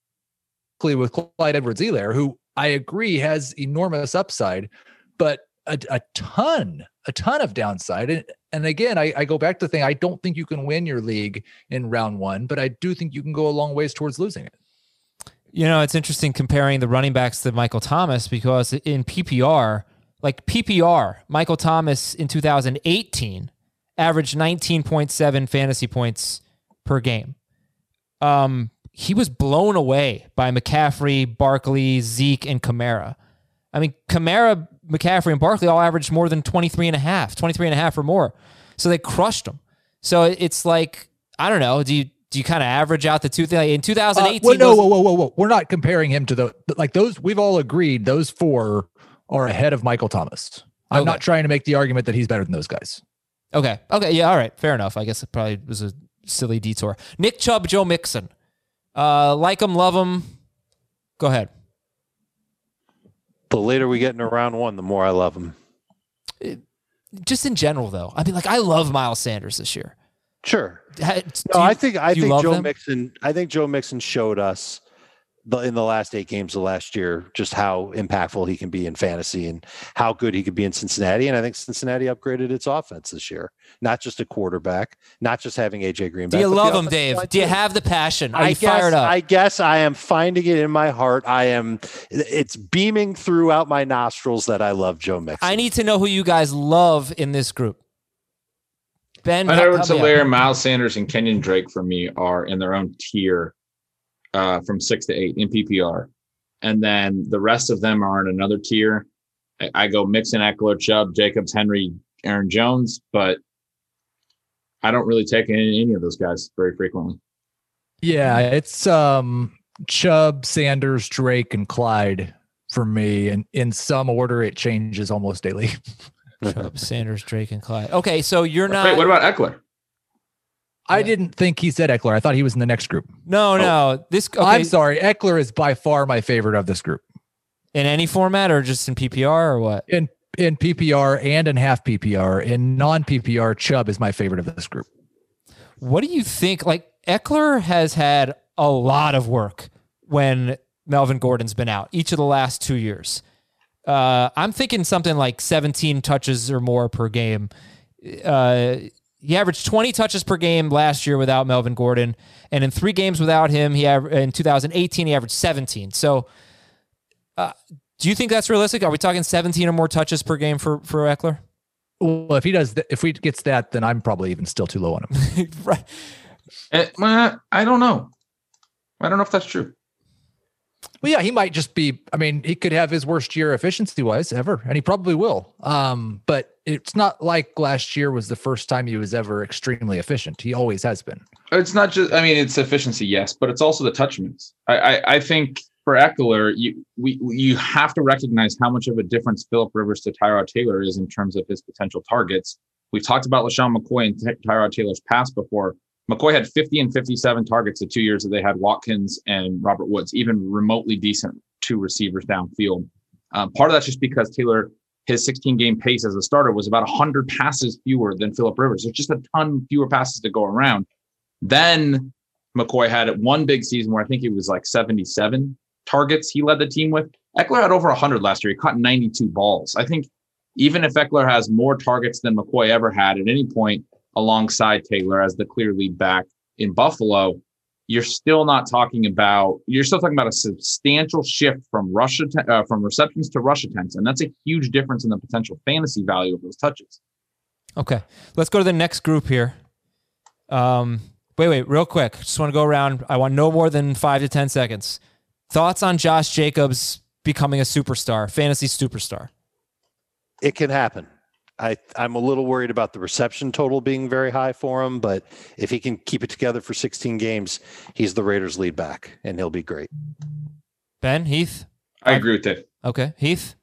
With Clyde Edwards-Helaire, who I agree has enormous upside, but a, a ton, a ton of downside. And, and again, I, I go back to the thing, I don't think you can win your league in round one, but I do think you can go a long ways towards losing it. You know, it's interesting comparing the running backs to Michael Thomas, because in P P R, like P P R, Michael Thomas in two thousand eighteen averaged nineteen point seven fantasy points per game. Um, he was blown away by McCaffrey, Barkley, Zeke, and Kamara. I mean, Kamara, McCaffrey, and Barkley all averaged more than twenty-three and a half, twenty-three and a half or more. So they crushed him. So it's like, I don't know. Do you do you kind of average out the two things? In two thousand eighteen, uh, well, no, those, whoa, whoa, whoa, whoa. We're not comparing him to the, like those, we've all agreed those four are ahead of Michael Thomas. I'm okay. not trying to make the argument that he's better than those guys. Okay. Okay. Yeah. All right. Fair enough. I guess it probably was a silly detour. Nick Chubb, Joe Mixon. Uh, like him, love him. Go ahead. The later we get into round one, the more I love him. It, just in general, though. I mean, like, I love Miles Sanders this year. Sure. Do no, you, I think I think Joe them? Mixon. I think Joe Mixon showed us the, in the last eight games of last year, just how impactful he can be in fantasy and how good he could be in Cincinnati. And I think Cincinnati upgraded its offense this year, not just a quarterback, not just having A J Green back. Do you but love the him, offensive Dave? line Do you too. have the passion? Are I you guess, fired up? I guess I am finding it in my heart. I am, it's beaming throughout my nostrils that I love Joe Mixon. I need to know who you guys love in this group. Ben, I help- know help me out. Hilaire, Miles Sanders, and Kenyon Drake for me are in their own tier uh, from six to eight in P P R. And then the rest of them are in another tier. I, I go Mixon, Eckler, Chubb, Jacobs, Henry, Aaron Jones, but I don't really take any, any of those guys very frequently. Yeah, it's um Chubb, Sanders, Drake, and Clyde for me. And in some order, it changes almost daily. Chubb, Sanders, Drake, and Clyde. Okay, so you're not. Wait, what about Eckler? I didn't think he said Eckler. I thought he was in the next group. No, no. This. Okay, I'm sorry. Eckler is by far my favorite of this group. in any format or just in P P R or what? In in P P R and in half P P R. In non-P P R, Chubb is my favorite of this group. What do you think? Like Eckler has had a lot of work when Melvin Gordon's been out each of the last two years. Uh, I'm thinking something like seventeen touches or more per game. Uh, he averaged twenty touches per game last year without Melvin Gordon, and in three games without him, he aver- in two thousand eighteen he averaged seventeen. So, uh, do you think that's realistic? Are we talking seventeen or more touches per game for for Eckler? Well, if he does, th- if he gets that, then I'm probably even still too low on him. Right. Eh, well, I don't know. I don't know if that's true. Well, yeah, he might just be. I mean, he could have his worst year efficiency wise ever, and he probably will. Um, but it's not like last year was the first time he was ever extremely efficient. He always has been. It's not just, I mean, it's efficiency, yes, but it's also the touch mix. I, I, I think for Eckler, you we you have to recognize how much of a difference Phillip Rivers to Tyrod Taylor is in terms of his potential targets. We've talked about LaShawn McCoy and Ty- Tyrod Taylor's past before. McCoy had fifty and fifty-seven targets the two years that they had Watkins and Robert Woods, even remotely decent two receivers downfield. Um, part of that's just because Taylor, his sixteen game pace as a starter was about one hundred passes fewer than Phillip Rivers. There's just a ton fewer passes to go around. Then McCoy had one big season where I think he was like seventy-seven targets he led the team with. Eckler had over one hundred last year. He caught ninety-two balls. I think even if Eckler has more targets than McCoy ever had at any point alongside Taylor as the clear lead back in Buffalo, you're still not talking about, you're still talking about a substantial shift from rush att- uh, from receptions to rush attempts. And that's a huge difference in the potential fantasy value of those touches. Okay, let's go to the next group here. Um, wait, wait, real quick. Just want to go around. I want no more than five to ten seconds. Thoughts on Josh Jacobs becoming a superstar, fantasy superstar? It can happen. I, I'm a little worried about the reception total being very high for him, but if he can keep it together for sixteen games, he's the Raiders' lead back, and he'll be great. Ben, Heath? I agree with that. Okay, Heath?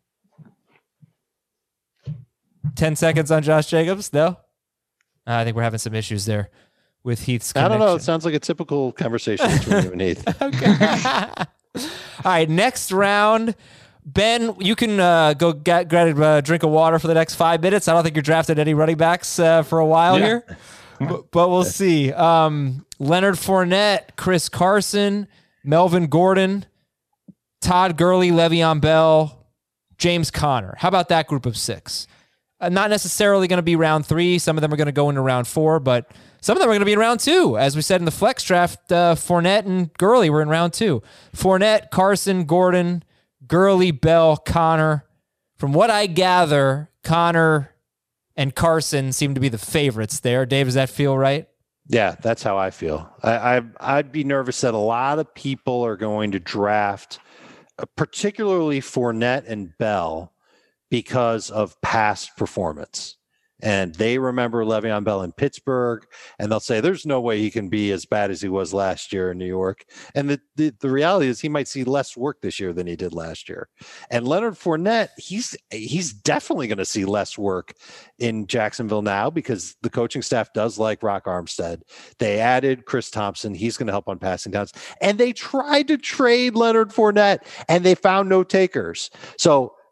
ten seconds on Josh Jacobs? No? Uh, I think we're having some issues there with Heath's connection. I don't know. It sounds like a typical conversation between you and Heath. Okay. All right, next round. Ben, you can uh, go get, get a drink of water for the next five minutes. I don't think you're drafted any running backs uh, for a while Yeah. here, but, but we'll see. Um, Leonard Fournette, Chris Carson, Melvin Gordon, Todd Gurley, Le'Veon Bell, James Conner. How about that group of six? Uh, not necessarily going to be round three. Some of them are going to go into round four, but some of them are going to be in round two. As we said in the flex draft, uh, Fournette and Gurley were in round two. Fournette, Carson, Gordon, Gurley, Bell, Connor. From what I gather, Connor and Carson seem to be the favorites there. Dave, does that feel right? Yeah, that's how I feel. I, I I'd be nervous that a lot of people are going to draft, uh, particularly Fournette and Bell, because of past performance. And they remember Le'Veon Bell in Pittsburgh, and they'll say, there's no way he can be as bad as he was last year in New York. And the, the, the reality is he might see less work this year than he did last year. And Leonard Fournette, he's he's definitely going to see less work in Jacksonville now because the coaching staff does like Rock Armstead. They added Chris Thompson. He's going to help on passing downs. And they tried to trade Leonard Fournette, and they found no takers. So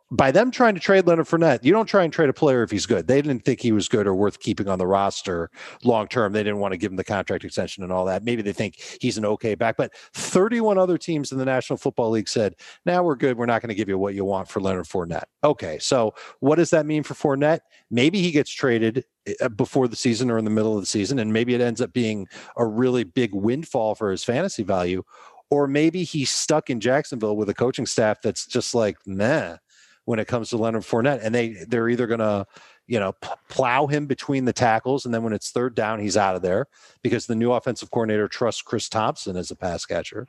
by them trying to trade Leonard Fournette, you don't try and trade a player if he's good. They didn't think he was good or worth keeping on the roster long term. They didn't want to give him the contract extension and all that. Maybe they think he's an okay back. But thirty-one other teams in the National Football League said, now we're good. We're not going to give you what you want for Leonard Fournette. Okay, so what does that mean for Fournette? Maybe he gets traded before the season or in the middle of the season, and maybe it ends up being a really big windfall for his fantasy value. Or maybe he's stuck in Jacksonville with a coaching staff that's just like, nah, when it comes to Leonard Fournette, and they they're either going to, you know, p- plow him between the tackles, and then when it's third down, he's out of there because the new offensive coordinator trusts Chris Thompson as a pass catcher,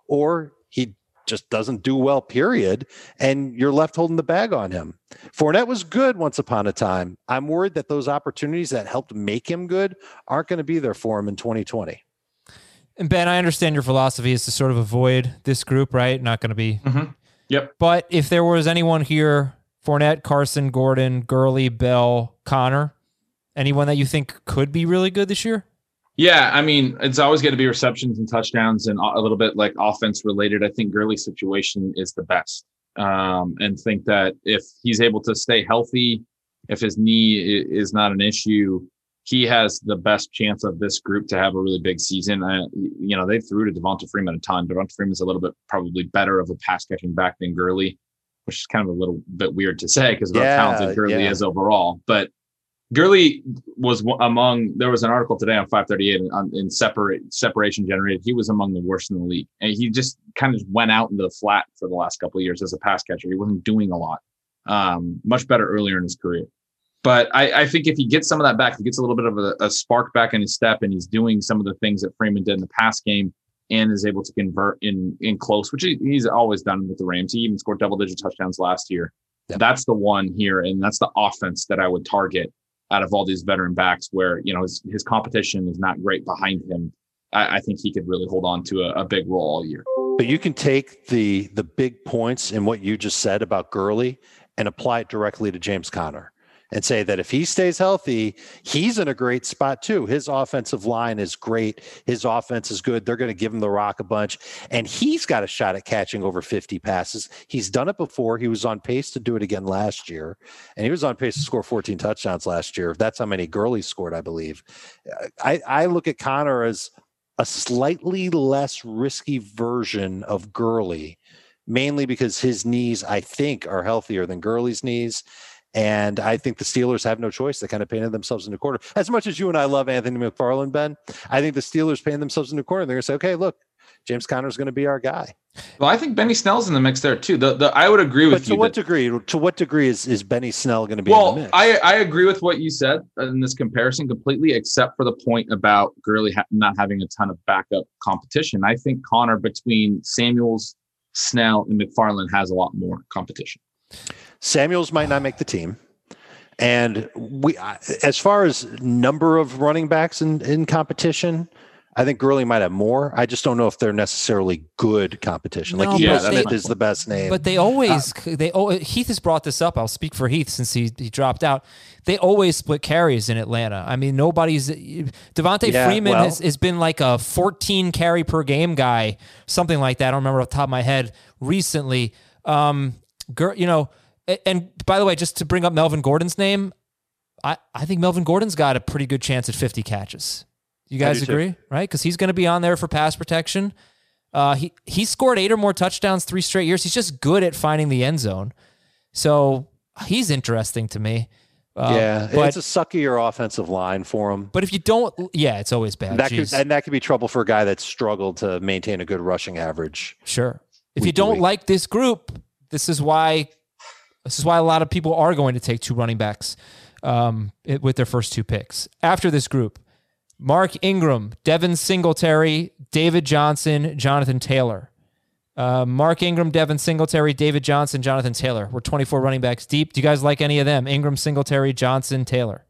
or he just doesn't do well, period, and you're left holding the bag on him. Fournette was good once upon a time. I'm worried that those opportunities that helped make him good aren't going to be there for him in twenty twenty. And Ben, I understand your philosophy is to sort of avoid this group, right? Not going to be. Mm-hmm. Yep. But if there was anyone here, Fournette, Carson, Gordon, Gurley, Bell, Connor, anyone that you think could be really good this year? Yeah, I mean, it's always going to be receptions and touchdowns and a little bit like offense related. I think Gurley's situation is the best, um, and think that if he's able to stay healthy, if his knee is not an issue, he has the best chance of this group to have a really big season. Uh, you know, they threw to Devonta Freeman a ton. Devonta Freeman's a little bit probably better of a pass catching back than Gurley, which is kind of a little bit weird to say because of yeah, how talented Gurley yeah. is overall. But Gurley was among, there was an article today on five thirty-eight on, in separate separation generated. He was among the worst in the league. And he just kind of went out into the flat for the last couple of years as a pass catcher. He wasn't doing a lot, um, much better earlier in his career. But I, I think if he gets some of that back, if he gets a little bit of a, a spark back in his step and he's doing some of the things that Freeman did in the pass game and is able to convert in, in close, which he, he's always done with the Rams. He even scored double-digit touchdowns last year. Yep. That's the one here, and that's the offense that I would target out of all these veteran backs where, you know, his, his competition is not great behind him. I, I think he could really hold on to a, a big role all year. But you can take the the big points in what you just said about Gurley and apply it directly to James Conner and say that if he stays healthy, he's in a great spot too. His offensive line is great. His offense is good. They're going to give him the rock a bunch. And he's got a shot at catching over fifty passes. He's done it before. He was on pace to do it again last year. And he was on pace to score fourteen touchdowns last year. That's how many Gurley scored, I believe. I, I look at Conner as a slightly less risky version of Gurley, mainly because his knees, I think, are healthier than Gurley's knees. And I think the Steelers have no choice. They kind of painted themselves in the corner. As much as you and I love Anthony McFarland, Ben, I think the Steelers painted themselves in the corner. They're going to say, okay, look, James Conner's going to be our guy. Well, I think Benny Snell's in the mix there too. The, the I would agree with but you. To what that, degree? To what degree is, is Benny Snell going to be well, in the mix? I, I agree with what you said in this comparison completely, except for the point about Gurley ha- not having a ton of backup competition. I think Conner between Samuels, Snell, and McFarland has a lot more competition. Samuels might not make the team. And we, as far as number of running backs in, in competition, I think Gurley might have more. I just don't know if they're necessarily good competition. No, like yeah, Ebo Smith is the best name. But they always, uh, they oh, Heath has brought this up. I'll speak for Heath since he, he dropped out. They always split carries in Atlanta. I mean, nobody's, Devontae yeah, Freeman well, has, has been like a fourteen carry per game guy, something like that. I don't remember off the top of my head recently. Um, you know, and by the way, just to bring up Melvin Gordon's name, I, I think Melvin Gordon's got a pretty good chance at fifty catches. You guys agree, too. Right? Because he's going to be on there for pass protection. Uh, he he scored eight or more touchdowns three straight years. He's just good at finding the end zone. So he's interesting to me. Uh, yeah, but, it's a suckier offensive line for him. But if you don't, yeah, it's always bad. That could, and that could be trouble for a guy that's struggled to maintain a good rushing average. Sure. If you don't like this group, this is why this is why a lot of people are going to take two running backs um, it, with their first two picks. After this group, Mark Ingram, Devin Singletary, David Johnson, Jonathan Taylor. Uh, Mark Ingram, Devin Singletary, David Johnson, Jonathan Taylor. We're twenty-four running backs deep. Do you guys like any of them? Ingram, Singletary, Johnson, Taylor.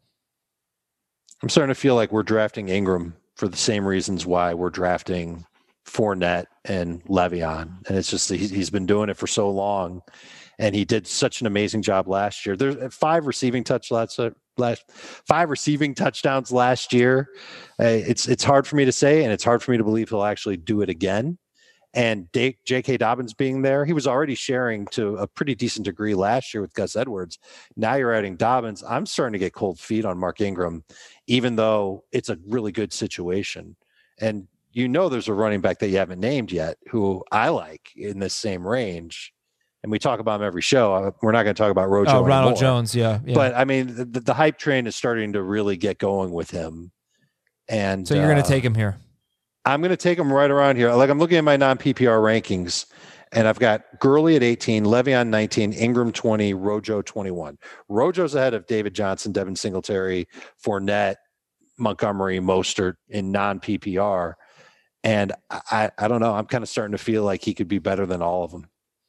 I'm starting to feel like we're drafting Ingram for the same reasons why we're drafting Fournette and Le'Veon. And it's just he's, he's been doing it for so long. And he did such an amazing job last year. There's five receiving touchdowns, last five receiving touchdowns last year. Uh, it's it's hard for me to say, and it's hard for me to believe he'll actually do it again. And J K. Dobbins being there, he was already sharing to a pretty decent degree last year with Gus Edwards. Now you're adding Dobbins. I'm starting to get cold feet on Mark Ingram, even though it's a really good situation. And you know there's a running back that you haven't named yet who I like in this same range. And we talk about him every show. We're not going to talk about Rojo Oh, Ronald anymore. Jones, yeah, yeah. But, I mean, the, the hype train is starting to really get going with him. And so you're uh, going to take him here. I'm going to take him right around here. Like I'm looking at my non-P P R rankings, and I've got Gurley at eighteen, Le'Veon nineteen, Ingram twenty, Rojo twenty-one. Rojo's ahead of David Johnson, Devin Singletary, Fournette, Montgomery, Mostert in non-P P R. And I, I don't know. I'm kind of starting to feel like he could be better than all of them.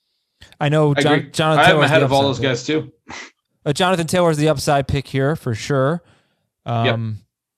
I know I John, agree. Jonathan I am Taylor's ahead the of all upside those pick. guys too. Uh, Jonathan Taylor's the upside pick here for sure. Um,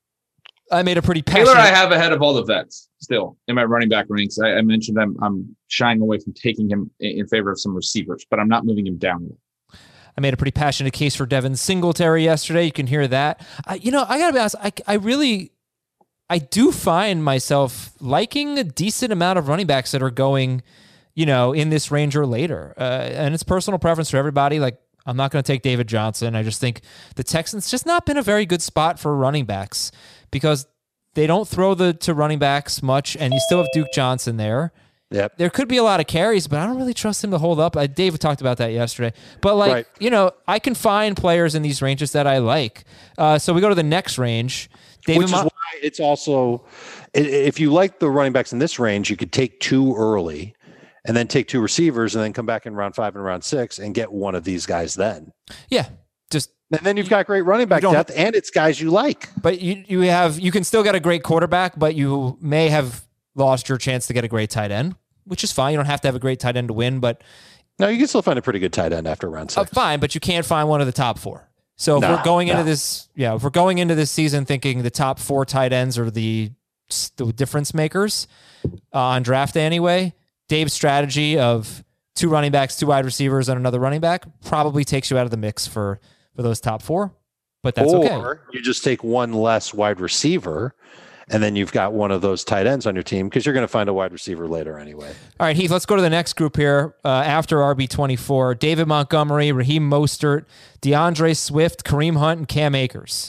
I made a pretty passionate. Taylor, I have ahead of all the vets still in my running back ranks. I, I mentioned I'm I'm shying away from taking him in, in favor of some receivers, but I'm not moving him down. I made a pretty passionate case for Devin Singletary yesterday. You can hear that. I, you know, I gotta be honest. I, I really, I do find myself liking a decent amount of running backs that are going, you know, in this range or later. Uh, and it's personal preference for everybody. Like, I'm not going to take David Johnson. I just think the Texans just not been a very good spot for running backs because they don't throw the to running backs much, and you still have Duke Johnson there. Yep. There could be a lot of carries, but I don't really trust him to hold up. Uh, Dave talked about that yesterday. But, like, Right. you know, I can find players in these ranges that I like. Uh, so we go to the next range. David Which is Mon- why it's also, i- if you like the running backs in this range, you could take two early and then take two receivers and then come back in round five and round six and get one of these guys then. yeah, just And then you've got great running back don't- depth, and it's guys you like. but you you have you can still get a great quarterback, but you may have lost your chance to get a great tight end, which is fine. You don't have to have a great tight end to win, but No, you can still find a pretty good tight end after round uh, six. fine. But you can't find one of the top four. So if No, we're going into no. this, yeah, if we're going into this season thinking the top four tight ends are the the difference makers uh, on draft day anyway, Dave's strategy of two running backs, two wide receivers, and another running back probably takes you out of the mix for for those top four. But that's or okay. you just take one less wide receiver, and then you've got one of those tight ends on your team because you're going to find a wide receiver later anyway. All right, Heath, let's go to the next group here. Uh, after R B twenty-four, David Montgomery, Raheem Mostert, DeAndre Swift, Kareem Hunt, and Cam Akers.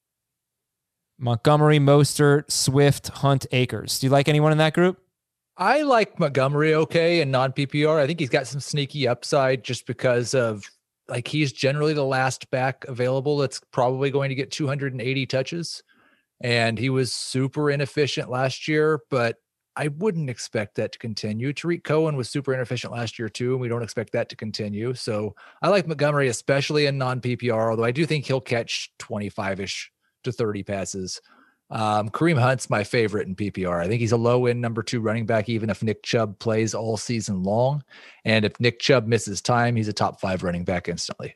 Montgomery, Mostert, Swift, Hunt, Akers. Do you like anyone in that group? I like Montgomery okay in non-P P R. I think he's got some sneaky upside just because of like he's generally the last back available that's probably going to get two hundred eighty touches. And he was super inefficient last year, but I wouldn't expect that to continue. Tariq Cohen was super inefficient last year too, and we don't expect that to continue. So I like Montgomery, especially in non-P P R, although I do think he'll catch twenty-five-ish to thirty passes. Um, Kareem Hunt's my favorite in P P R. I think he's a low end number two running back, even if Nick Chubb plays all season long. And if Nick Chubb misses time, he's a top five running back instantly.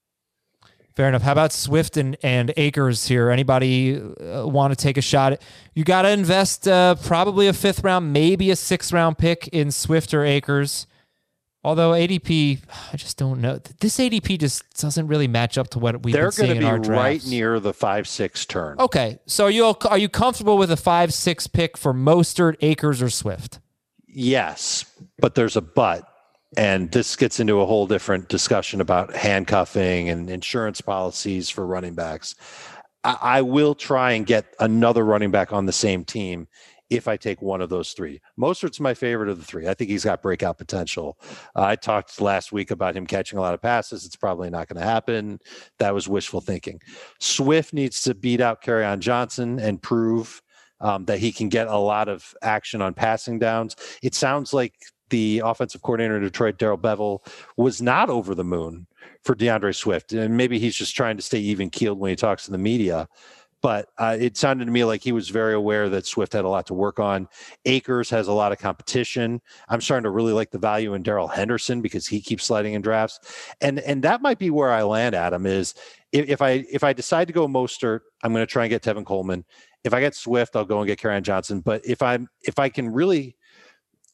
Fair enough. How about Swift and, and Akers here? Anybody uh, want to take a shot? You got to invest uh, probably a fifth round, maybe a sixth round pick in Swift or Akers. Although A D P, I just don't know. This A D P just doesn't really match up to what we've They're been seeing going to in our be right drafts. near the five six turn. Okay, so are you are you comfortable with a five six pick for Mostert, Akers, or Swift? Yes, but there's a but. And this gets into a whole different discussion about handcuffing and insurance policies for running backs. I, I will try and get another running back on the same team if I take one of those three. Mostert's my favorite of the three. I think he's got breakout potential. Uh, I talked last week about him catching a lot of passes. It's probably not going to happen. That was wishful thinking. Swift needs to beat out Kerryon Johnson and prove um, that he can get a lot of action on passing downs. It sounds like the offensive coordinator in Detroit, Darrell Bevell, was not over the moon for DeAndre Swift. And maybe he's just trying to stay even keeled when he talks to the media. But uh, it sounded to me like he was very aware that Swift had a lot to work on. Akers has a lot of competition. I'm starting to really like the value in Darrell Henderson because he keeps sliding in drafts. And and that might be where I land, Adam, is if, if I if I decide to go Mostert, I'm going to try and get Tevin Coleman. If I get Swift, I'll go and get Kerryon Johnson. But if I'm if I can really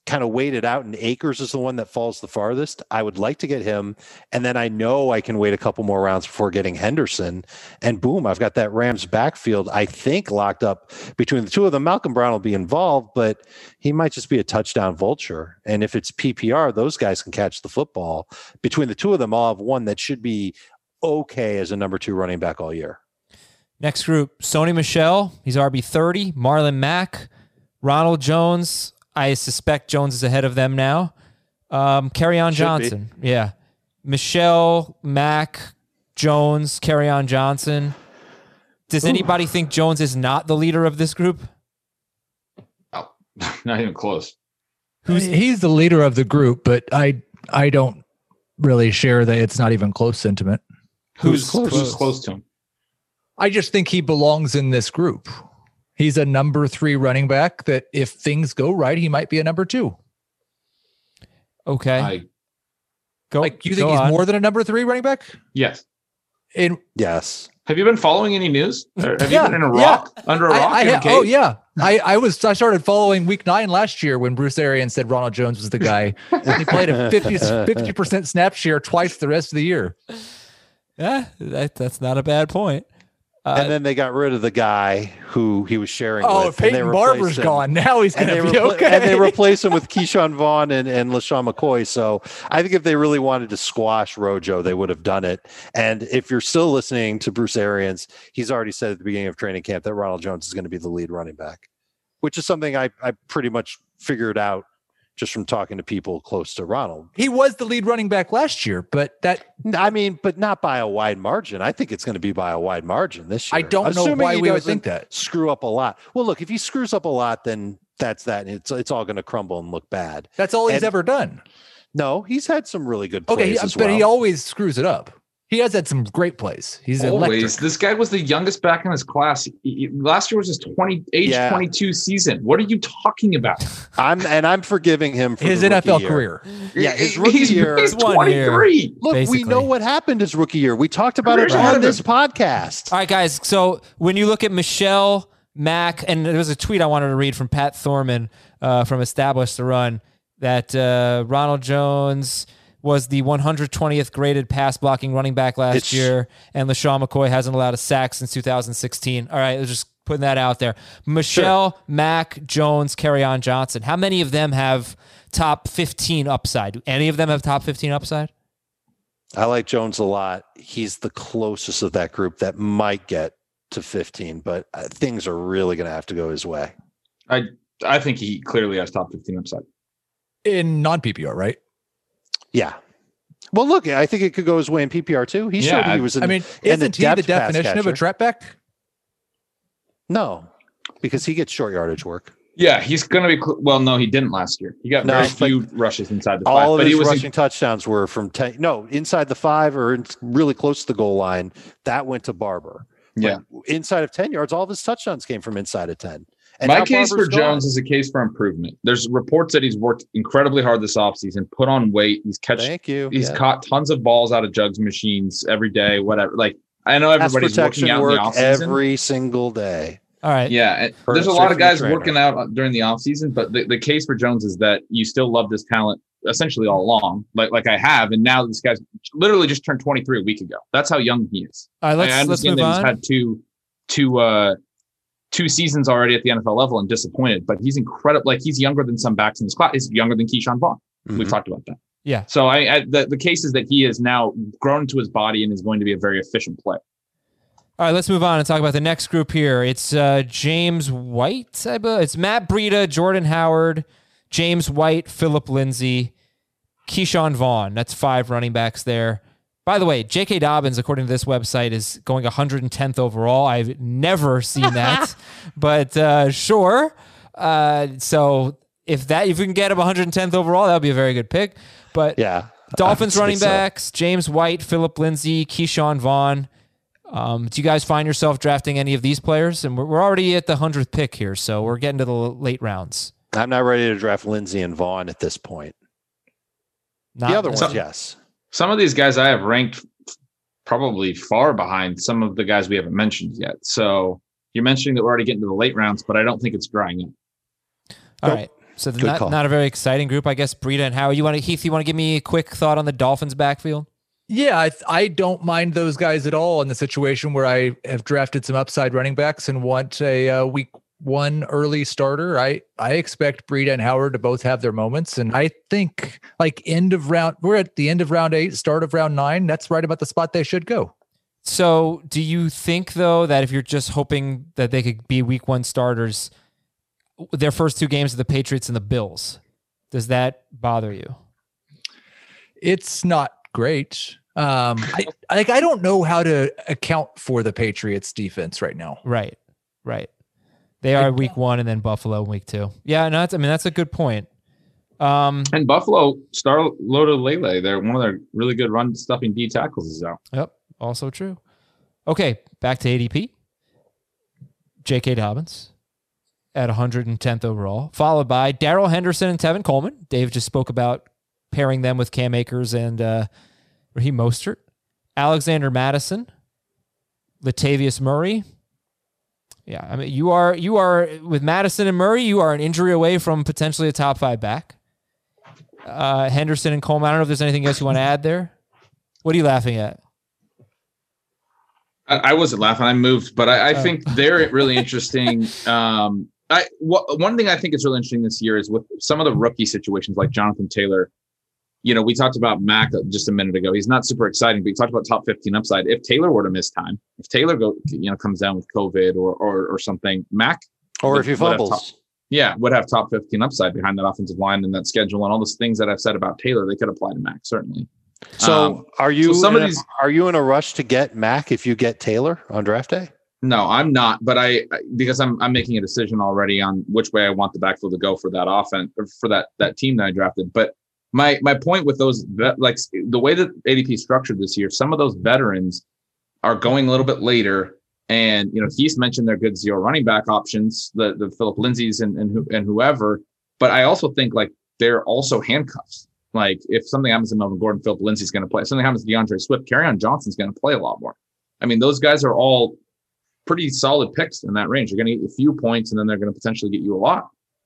kind of weighted out, and Akers is the one that falls the farthest. I would like to get him, and then I know I can wait a couple more rounds before getting Henderson, and boom, I've got that Rams backfield, I think, locked up between the two of them. Malcolm Brown will be involved, but he might just be a touchdown vulture. And if it's P P R, those guys can catch the football. Between the two of them, I'll have one that should be okay as a number two running back all year. Next group, Sony Michel. He's R B thirty. Marlon Mack. Ronald Jones. I suspect Jones is ahead of them now. Um, Kerryon Johnson. Be. Yeah. Michelle, Mack, Jones, Kerryon Johnson. Does Ooh. anybody think Jones is not the leader of this group? Oh, not even close. Who's He's the leader of the group, but I I don't really share that it's not even close sentiment. Who's, who's close? Who's close to him? I just think he belongs in this group. He's a number three running back that if things go right, he might be a number two. Okay. I, go, like, you think he's on. more than a number three running back? Yes. In, yes. Have you been following any news? Or have yeah, you been in a rock? Yeah. Under a rock? I, I, a oh, yeah. I, I was I started following week nine last year when Bruce Arians said Ronald Jones was the guy. He played a fifty percent snap share twice the rest of the year. Yeah, that, that's not a bad point. Uh, and then they got rid of the guy who he was sharing oh, with. Peyton Barber's him. gone. Now he's going to be repl- okay. And they replaced him with Keyshawn Vaughn and, and LaShawn McCoy. So I think if they really wanted to squash Rojo, they would have done it. And if you're still listening to Bruce Arians, he's already said at the beginning of training camp that Ronald Jones is going to be the lead running back, which is something I, I pretty much figured out just from talking to people close to Ronald. He was the lead running back last year, but that... I mean, but not by a wide margin. I think it's going to be by a wide margin this year. I don't Assuming know why we would think that. Screw up a lot. Well, look, if he screws up a lot, then that's that. And it's, it's all going to crumble and look bad. That's all he's and, ever done. No, he's had some really good plays okay, he, as but well. he always screws it up. He has had some great plays. He's always. Electric. This guy was the youngest back in his class. He, he, last year was his twenty age yeah. twenty-two season. What are you talking about? I'm and I'm forgiving him for his the N F L year. career. Yeah, his rookie he's, year. He's twenty-three. Look, basically. we know what happened his rookie year. We talked about it on this podcast. All right, guys. So when you look at Michelle, Mack, and there was a tweet I wanted to read from Pat Thorman uh, from Established to Run that uh, Ronald Jones was the one hundred twentieth graded pass blocking running back last it's, year, and LaShawn McCoy hasn't allowed a sack since two thousand sixteen. All right, just putting that out there. Michelle, sure. Mack, Jones, Kerryon Johnson. How many of them have top fifteen upside? Do any of them have top fifteen upside? I like Jones a lot. He's the closest of that group that might get to fifteen, but uh, things are really going to have to go his way. I I think he clearly has top fifteen upside. In non-P P R, right? Yeah. Well, look, I think it could go his way in P P R too. He yeah, showed he was in, I mean, in isn't the he the definition of a trap back? No, because he gets short yardage work. Yeah, he's going to be cl- well. No, he didn't last year. He got no, very few rushes inside the all five. All of but his he was rushing in- touchdowns were from ten. No, inside the five or in, really close to the goal line. That went to Barber. Yeah, but inside of ten yards, all of his touchdowns came from inside of ten. And my case Barber's for gone. Jones is a case for improvement. There's reports that he's worked incredibly hard this offseason, put on weight. He's catch, Thank you. He's yeah. caught tons of balls out of jugs machines every day, whatever. Like I know everybody's working out work in the offseason. every single day. All right. Yeah. For, there's a lot of guys working out during the offseason, but the, the case for Jones is that you still love this talent essentially all along, like like I have. And now this guy's literally just turned twenty-three a week ago. That's how young he is. All right, let's, I understand let's move that on. He's had two, two, uh, two seasons already at the N F L level and disappointed, but he's incredible. Like he's younger than some backs in his class. He's younger than Keyshawn Vaughn. Mm-hmm. We've talked about that. Yeah. So I, I the, the case is that he is now grown into his body and is going to be a very efficient player. All right, let's move on and talk about the next group here. It's uh, James White. I believe. It's Matt Breida, Jordan Howard, James White, Philip Lindsay, Keyshawn Vaughn. That's five running backs there. By the way, J K. Dobbins, according to this website, is going one hundred tenth overall. I've never seen that, but uh, sure. Uh, so if that if we can get him one hundred tenth overall, that would be a very good pick. But yeah, Dolphins running so. backs: James White, Philip Lindsay, Keyshawn Vaughn. Um, do you guys find yourself drafting any of these players? And we're, we're already at the hundredth pick here, so we're getting to the late rounds. I'm not ready to draft Lindsay and Vaughn at this point. Not the other ones, some, yes. Some of these guys I have ranked probably far behind some of the guys we haven't mentioned yet. So you're mentioning that we're already getting to the late rounds, but I don't think it's drying up. All nope. right. So Good not, call. not a very exciting group, I guess. Breida and Howard. You want to Heath? You want to give me a quick thought on the Dolphins' backfield? Yeah, I, I don't mind those guys at all in the situation where I have drafted some upside running backs and want a uh, week one early starter. I, I expect Breida and Howard to both have their moments. And I think like end of round, we're at the end of round eight, start of round nine. That's right about the spot they should go. So do you think, though, that if you're just hoping that they could be week one starters, their first two games are the Patriots and the Bills, does that bother you? It's not great. Um, I like I don't know how to account for the Patriots defense right now. Right, right. They are week one and then Buffalo week two. Yeah, no, that's, I mean that's a good point. Um, And Buffalo star Loda Lele, they're one of their really good run stuffing D tackles is out. Yep, also true. Okay, back to A D P. J K. Dobbins at one hundred tenth overall, followed by Darrell Henderson and Tevin Coleman. Dave just spoke about pairing them with Cam Akers and uh, Raheem Mostert. Alexander Madison, Latavius Murray. Yeah, I mean you are you are with Madison and Murray, you are an injury away from potentially a top five back. Uh, Henderson and Coleman. I don't know if there's anything else you want to add there. What are you laughing at? I, I wasn't laughing. I moved, but I, I Oh. think they're really interesting. Um, I wh- one thing I think is really interesting this year is with some of the rookie situations like Jonathan Taylor. You know, we talked about Mac just a minute ago. He's not super exciting, but we talked about top fifteen upside. If Taylor were to miss time, if Taylor go, you know, comes down with COVID or or, or something, Mac, Or would- if he would have fumbles. top- yeah, would have top fifteen upside behind that offensive line and that schedule and all those things that I've said about Taylor. They could apply to Mac certainly. So Um, are you so some in of a- these- are you in a rush to get Mac if you get Taylor on draft day? No, I'm not, but I I- because I'm I'm making a decision already on which way I want the backfield to go for that offense or for that that team that I drafted. But my my point with those vet- like the way that A D P is structured this year, some of those veterans are going a little bit later. And you know, he's mentioned their good zero running back options, the the Philip Lindsay's and and, who, and whoever. But I also think like they're also handcuffs. Like if something happens to Melvin Gordon, Philip Lindsay's going to play. If something happens to DeAndre Swift, Kerryon Johnson's going to play a lot more. I mean, those guys are all pretty solid picks in that range. They're going to get you a few points, and then they're going to potentially get you a lot.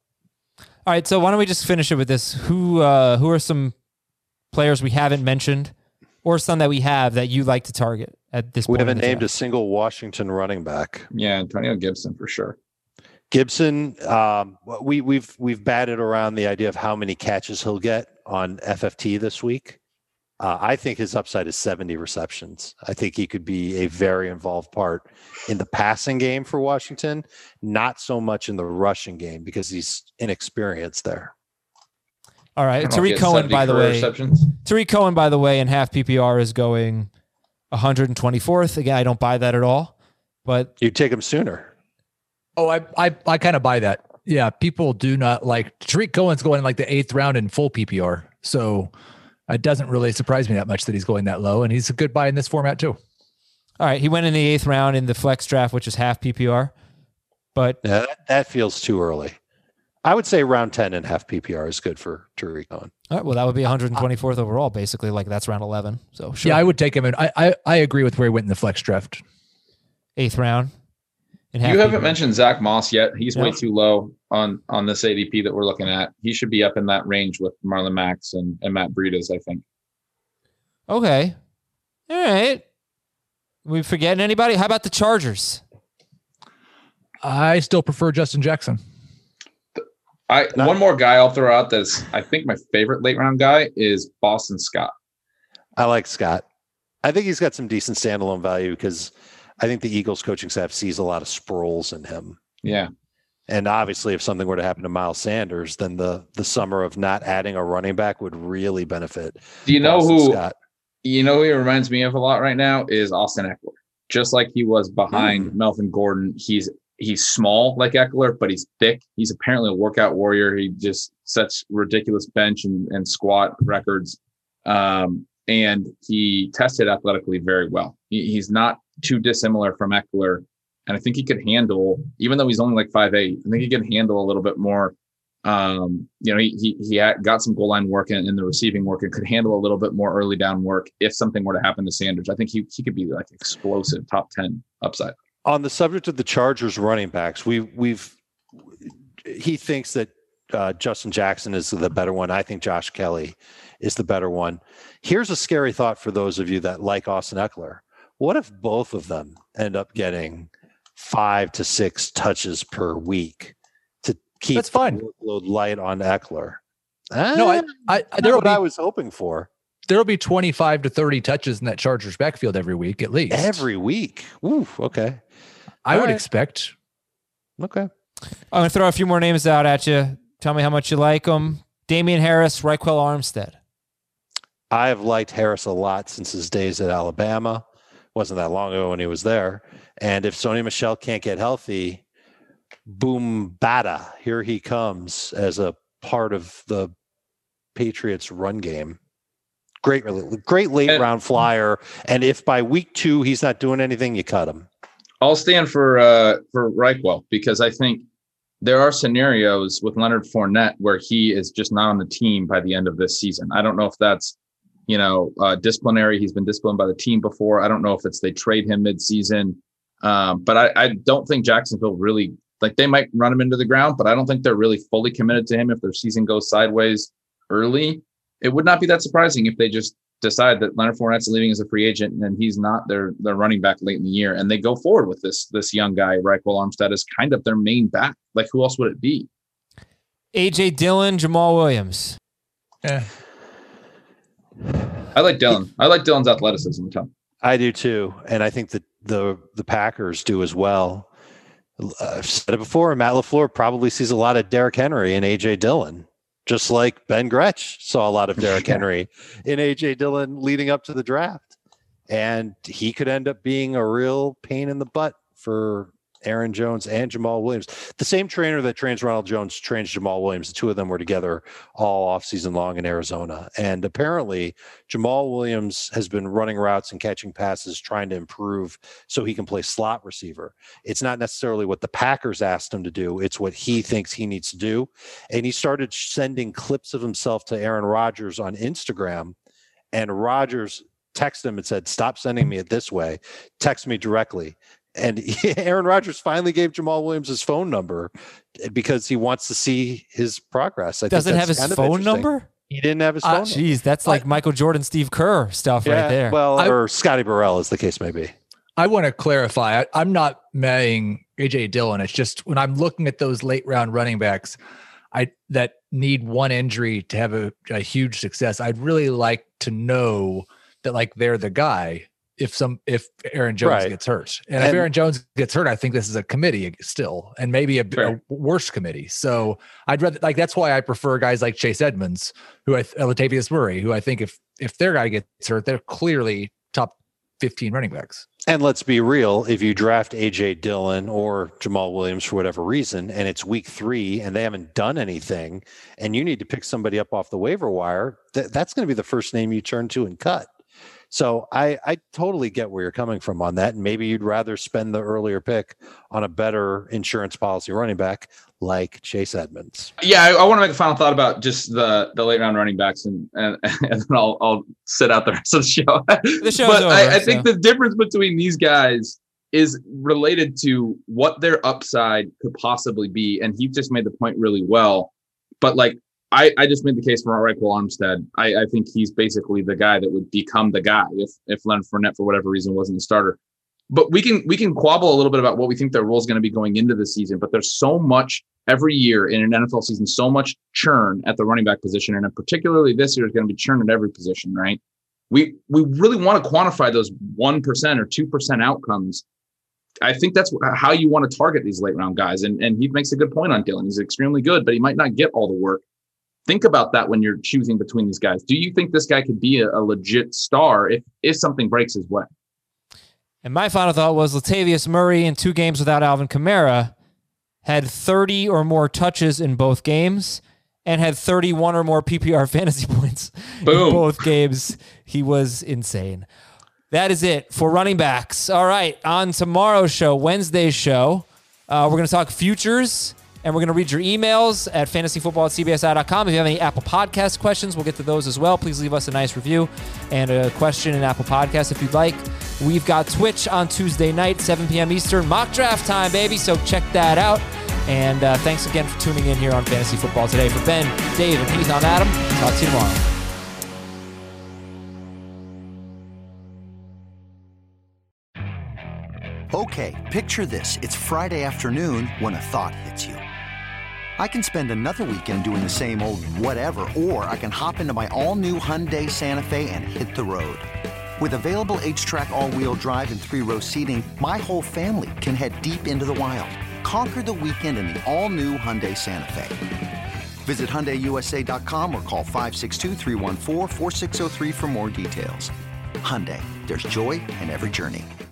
All right, so why don't we just finish it with this? Who uh, who are some players we haven't mentioned, or some that we have that you like to target at this We point? haven't in the named a draft? single Washington running back. Yeah, Antonio Gibson for sure. Gibson, um, we we've we've batted around the idea of how many catches he'll get on F F T this week. Uh, I think his upside is seventy receptions. I think he could be a very involved part in the passing game for Washington, not so much in the rushing game because he's inexperienced there. All right, I don't know if he Tariq has Cohen, seventy by the career way. receptions. Tariq Cohen, by the way, in half P P R is going one hundred twenty-fourth. Again, I don't buy that at all. But You take him sooner. Oh, I I, I kind of buy that. Yeah, people do not like Tariq Cohen's going in like the eighth round in full P P R. So it doesn't really surprise me that much that he's going that low. And he's a good buy in this format too. all right, he went in the eighth round in the flex draft, which is half P P R. But Yeah, that, that feels too early. I would say round ten and half P P R is good for Tariq Cohen. all right, well, that would be one hundred twenty-fourth overall, basically. Like that's round eleven. So sure, Yeah, I would take him in. I, I I agree with where he went in the flex draft. eighth round. In half You haven't P P R. mentioned Zach Moss yet. He's way No. too low on on this A D P that we're looking at. He should be up in that range with Marlon Max and, and Matt Breida's, I think. Okay, all right. We forgetting anybody? How about the Chargers? I still prefer Justin Jackson. I Not- one more guy I'll throw out that's I think my favorite late round guy is Boston Scott. I like Scott. I think he's got some decent standalone value because I think the Eagles coaching staff sees a lot of Sproles in him. Yeah. And obviously, if something were to happen to Miles Sanders, then the the summer of not adding a running back would really benefit. Do you know Boston who Scott. you know who he reminds me of a lot right now is Austin Eckler. Just like he was behind Melvin Gordon, he's he's small like Eckler, but he's thick. He's apparently a workout warrior. He just sets ridiculous bench and, and squat records. Um, and he tested athletically very well. He, he's not too dissimilar from Eckler. And I think he could handle, even though he's only like five eight, I think he could handle a little bit more. Um, you know, he he, he had, got some goal line work in, in the receiving work and could handle a little bit more early down work if something were to happen to Sanders. I think he he could be like explosive top ten upside. On the subject of the Chargers running backs, we we've he thinks that uh, Justin Jackson is the better one. I think Josh Kelly is the better one. Here's a scary thought for those of you that like Austin Eckler. What if both of them end up getting five to six touches per week to keep That's fine. the workload light on Eckler? No, I, I, That's there will what be I was hoping for. there will be twenty-five to thirty touches in that Chargers backfield every week at least. Every week. Ooh, okay. I All would right. expect. Okay. I'm going to throw a few more names out at you. Tell me how much you like them. Damian Harris, Raquel Armstead. I have liked Harris a lot since his days at Alabama. Wasn't that long ago when he was there. And if Sony Michel can't get healthy, boom, bada, here he comes as a part of the Patriots run game. Great, great late And- round flyer. And if by week two he's not doing anything, you cut him. I'll stand for uh, for Reichwell because I think there are scenarios with Leonard Fournette where he is just not on the team by the end of this season. I don't know if that's, you know, uh, disciplinary. He's been disciplined by the team before. I don't know if it's they trade him midseason. Um, but I, I don't think Jacksonville really, like they might run him into the ground, but I don't think they're really fully committed to him if their season goes sideways early. It would not be that surprising if they just decide that Leonard Fournette's leaving as a free agent and he's not their their running back late in the year, and they go forward with this this young guy, Raquel Armstead, is kind of their main back. Like, who else would it be? A J Dillon, Jamal Williams. Yeah. I like Dillon. I like Dillon's athleticism, Tom. I do too. And I think that the, the Packers do as well. Uh, I've said it before, Matt LaFleur probably sees a lot of Derrick Henry and A J Dillon, just like Ben Gretsch saw a lot of Derrick Henry in A J Dillon leading up to the draft. And he could end up being a real pain in the butt for Aaron Jones and Jamal Williams. The same trainer that trains Ronald Jones trains Jamal Williams. The two of them were together all offseason long in Arizona. And apparently Jamal Williams has been running routes and catching passes, trying to improve so he can play slot receiver. It's not necessarily what the Packers asked him to do. It's what he thinks he needs to do. And he started sending clips of himself to Aaron Rodgers on Instagram, and Rodgers texted him and said, "Stop sending me it this way. Text me directly." And Aaron Rodgers finally gave Jamal Williams his phone number because he wants to see his progress. I Doesn't think have that's his kind of phone interesting. number? He didn't have his Uh, phone number. Jeez, that's like Michael Jordan, Steve Kerr stuff Yeah, right there. well, I- or Scotty Burrell, as the case may be. I want to clarify. I, I'm not marrying A J Dillon. It's just when I'm looking at those late round running backs, I that need one injury to have a, a huge success. I'd really like to know that like they're the guy if some if Aaron Jones Right. gets hurt. And, if And- Aaron Jones gets hurt, I think this is a committee still, and maybe a, Fair. a worse committee. So I'd rather like that's why I prefer guys like Chase Edmonds, who I uh, Latavius Murray, who I think if if their guy gets hurt, they're clearly top fifteen running backs. And let's be real, if you draft A J Dillon or Jamal Williams for whatever reason, and it's week three and they haven't done anything, and you need to pick somebody up off the waiver wire, th- that's going to be the first name you turn to and cut. So I, I totally get where you're coming from on that. And maybe you'd rather spend the earlier pick on a better insurance policy running back like Chase Edmonds. Yeah, I, I want to make a final thought about just the the late round running backs, and and, and then I'll I'll sit out the rest of the show. The show's but over, I, I think so. the difference between these guys is related to what their upside could possibly be, and he just made the point really well. But like I, I just made the case for Raquel Armstead. I, I think he's basically the guy that would become the guy if if Leonard Fournette for whatever reason wasn't the starter. But we can we can quabble a little bit about what we think their role is going to be going into the season. But there's so much every year in an N F L season, so much churn at the running back position, and particularly this year is going to be churn at every position, right? We we really want to quantify those one percent or two percent outcomes. I think that's how you want to target these late round guys. And and he makes a good point on Dillon. He's extremely good, but he might not get all the work. Think about that when you're choosing between these guys. Do you think this guy could be a, a legit star if if something breaks his way? And my final thought was Latavius Murray in two games without Alvin Kamara had thirty or more touches in both games and had thirty-one or more P P R fantasy points Boom. in both games. He was insane. That is it for running backs. All right, on tomorrow's show, Wednesday's show, uh, we're going to talk futures, and we're going to read your emails at fantasy football at c b s i dot com. If you have any Apple Podcast questions, we'll get to those as well. Please leave us a nice review and a question in Apple Podcasts if you'd like. We've got Twitch on Tuesday night, seven p.m. Eastern. Mock draft time, baby, so check that out. And uh, thanks again for tuning in here on Fantasy Football Today. For Ben, Dave, and Heath, I'm Adam. Talk to you tomorrow. Okay, picture this. It's Friday afternoon when a thought hits you. I can spend another weekend doing the same old whatever, or I can hop into my all-new Hyundai Santa Fe and hit the road. With available H-Track all-wheel drive and three-row seating, my whole family can head deep into the wild. Conquer the weekend in the all-new Hyundai Santa Fe. Visit Hyundai U S A dot com or call five six two, three one four, four six zero three for more details. Hyundai, there's joy in every journey.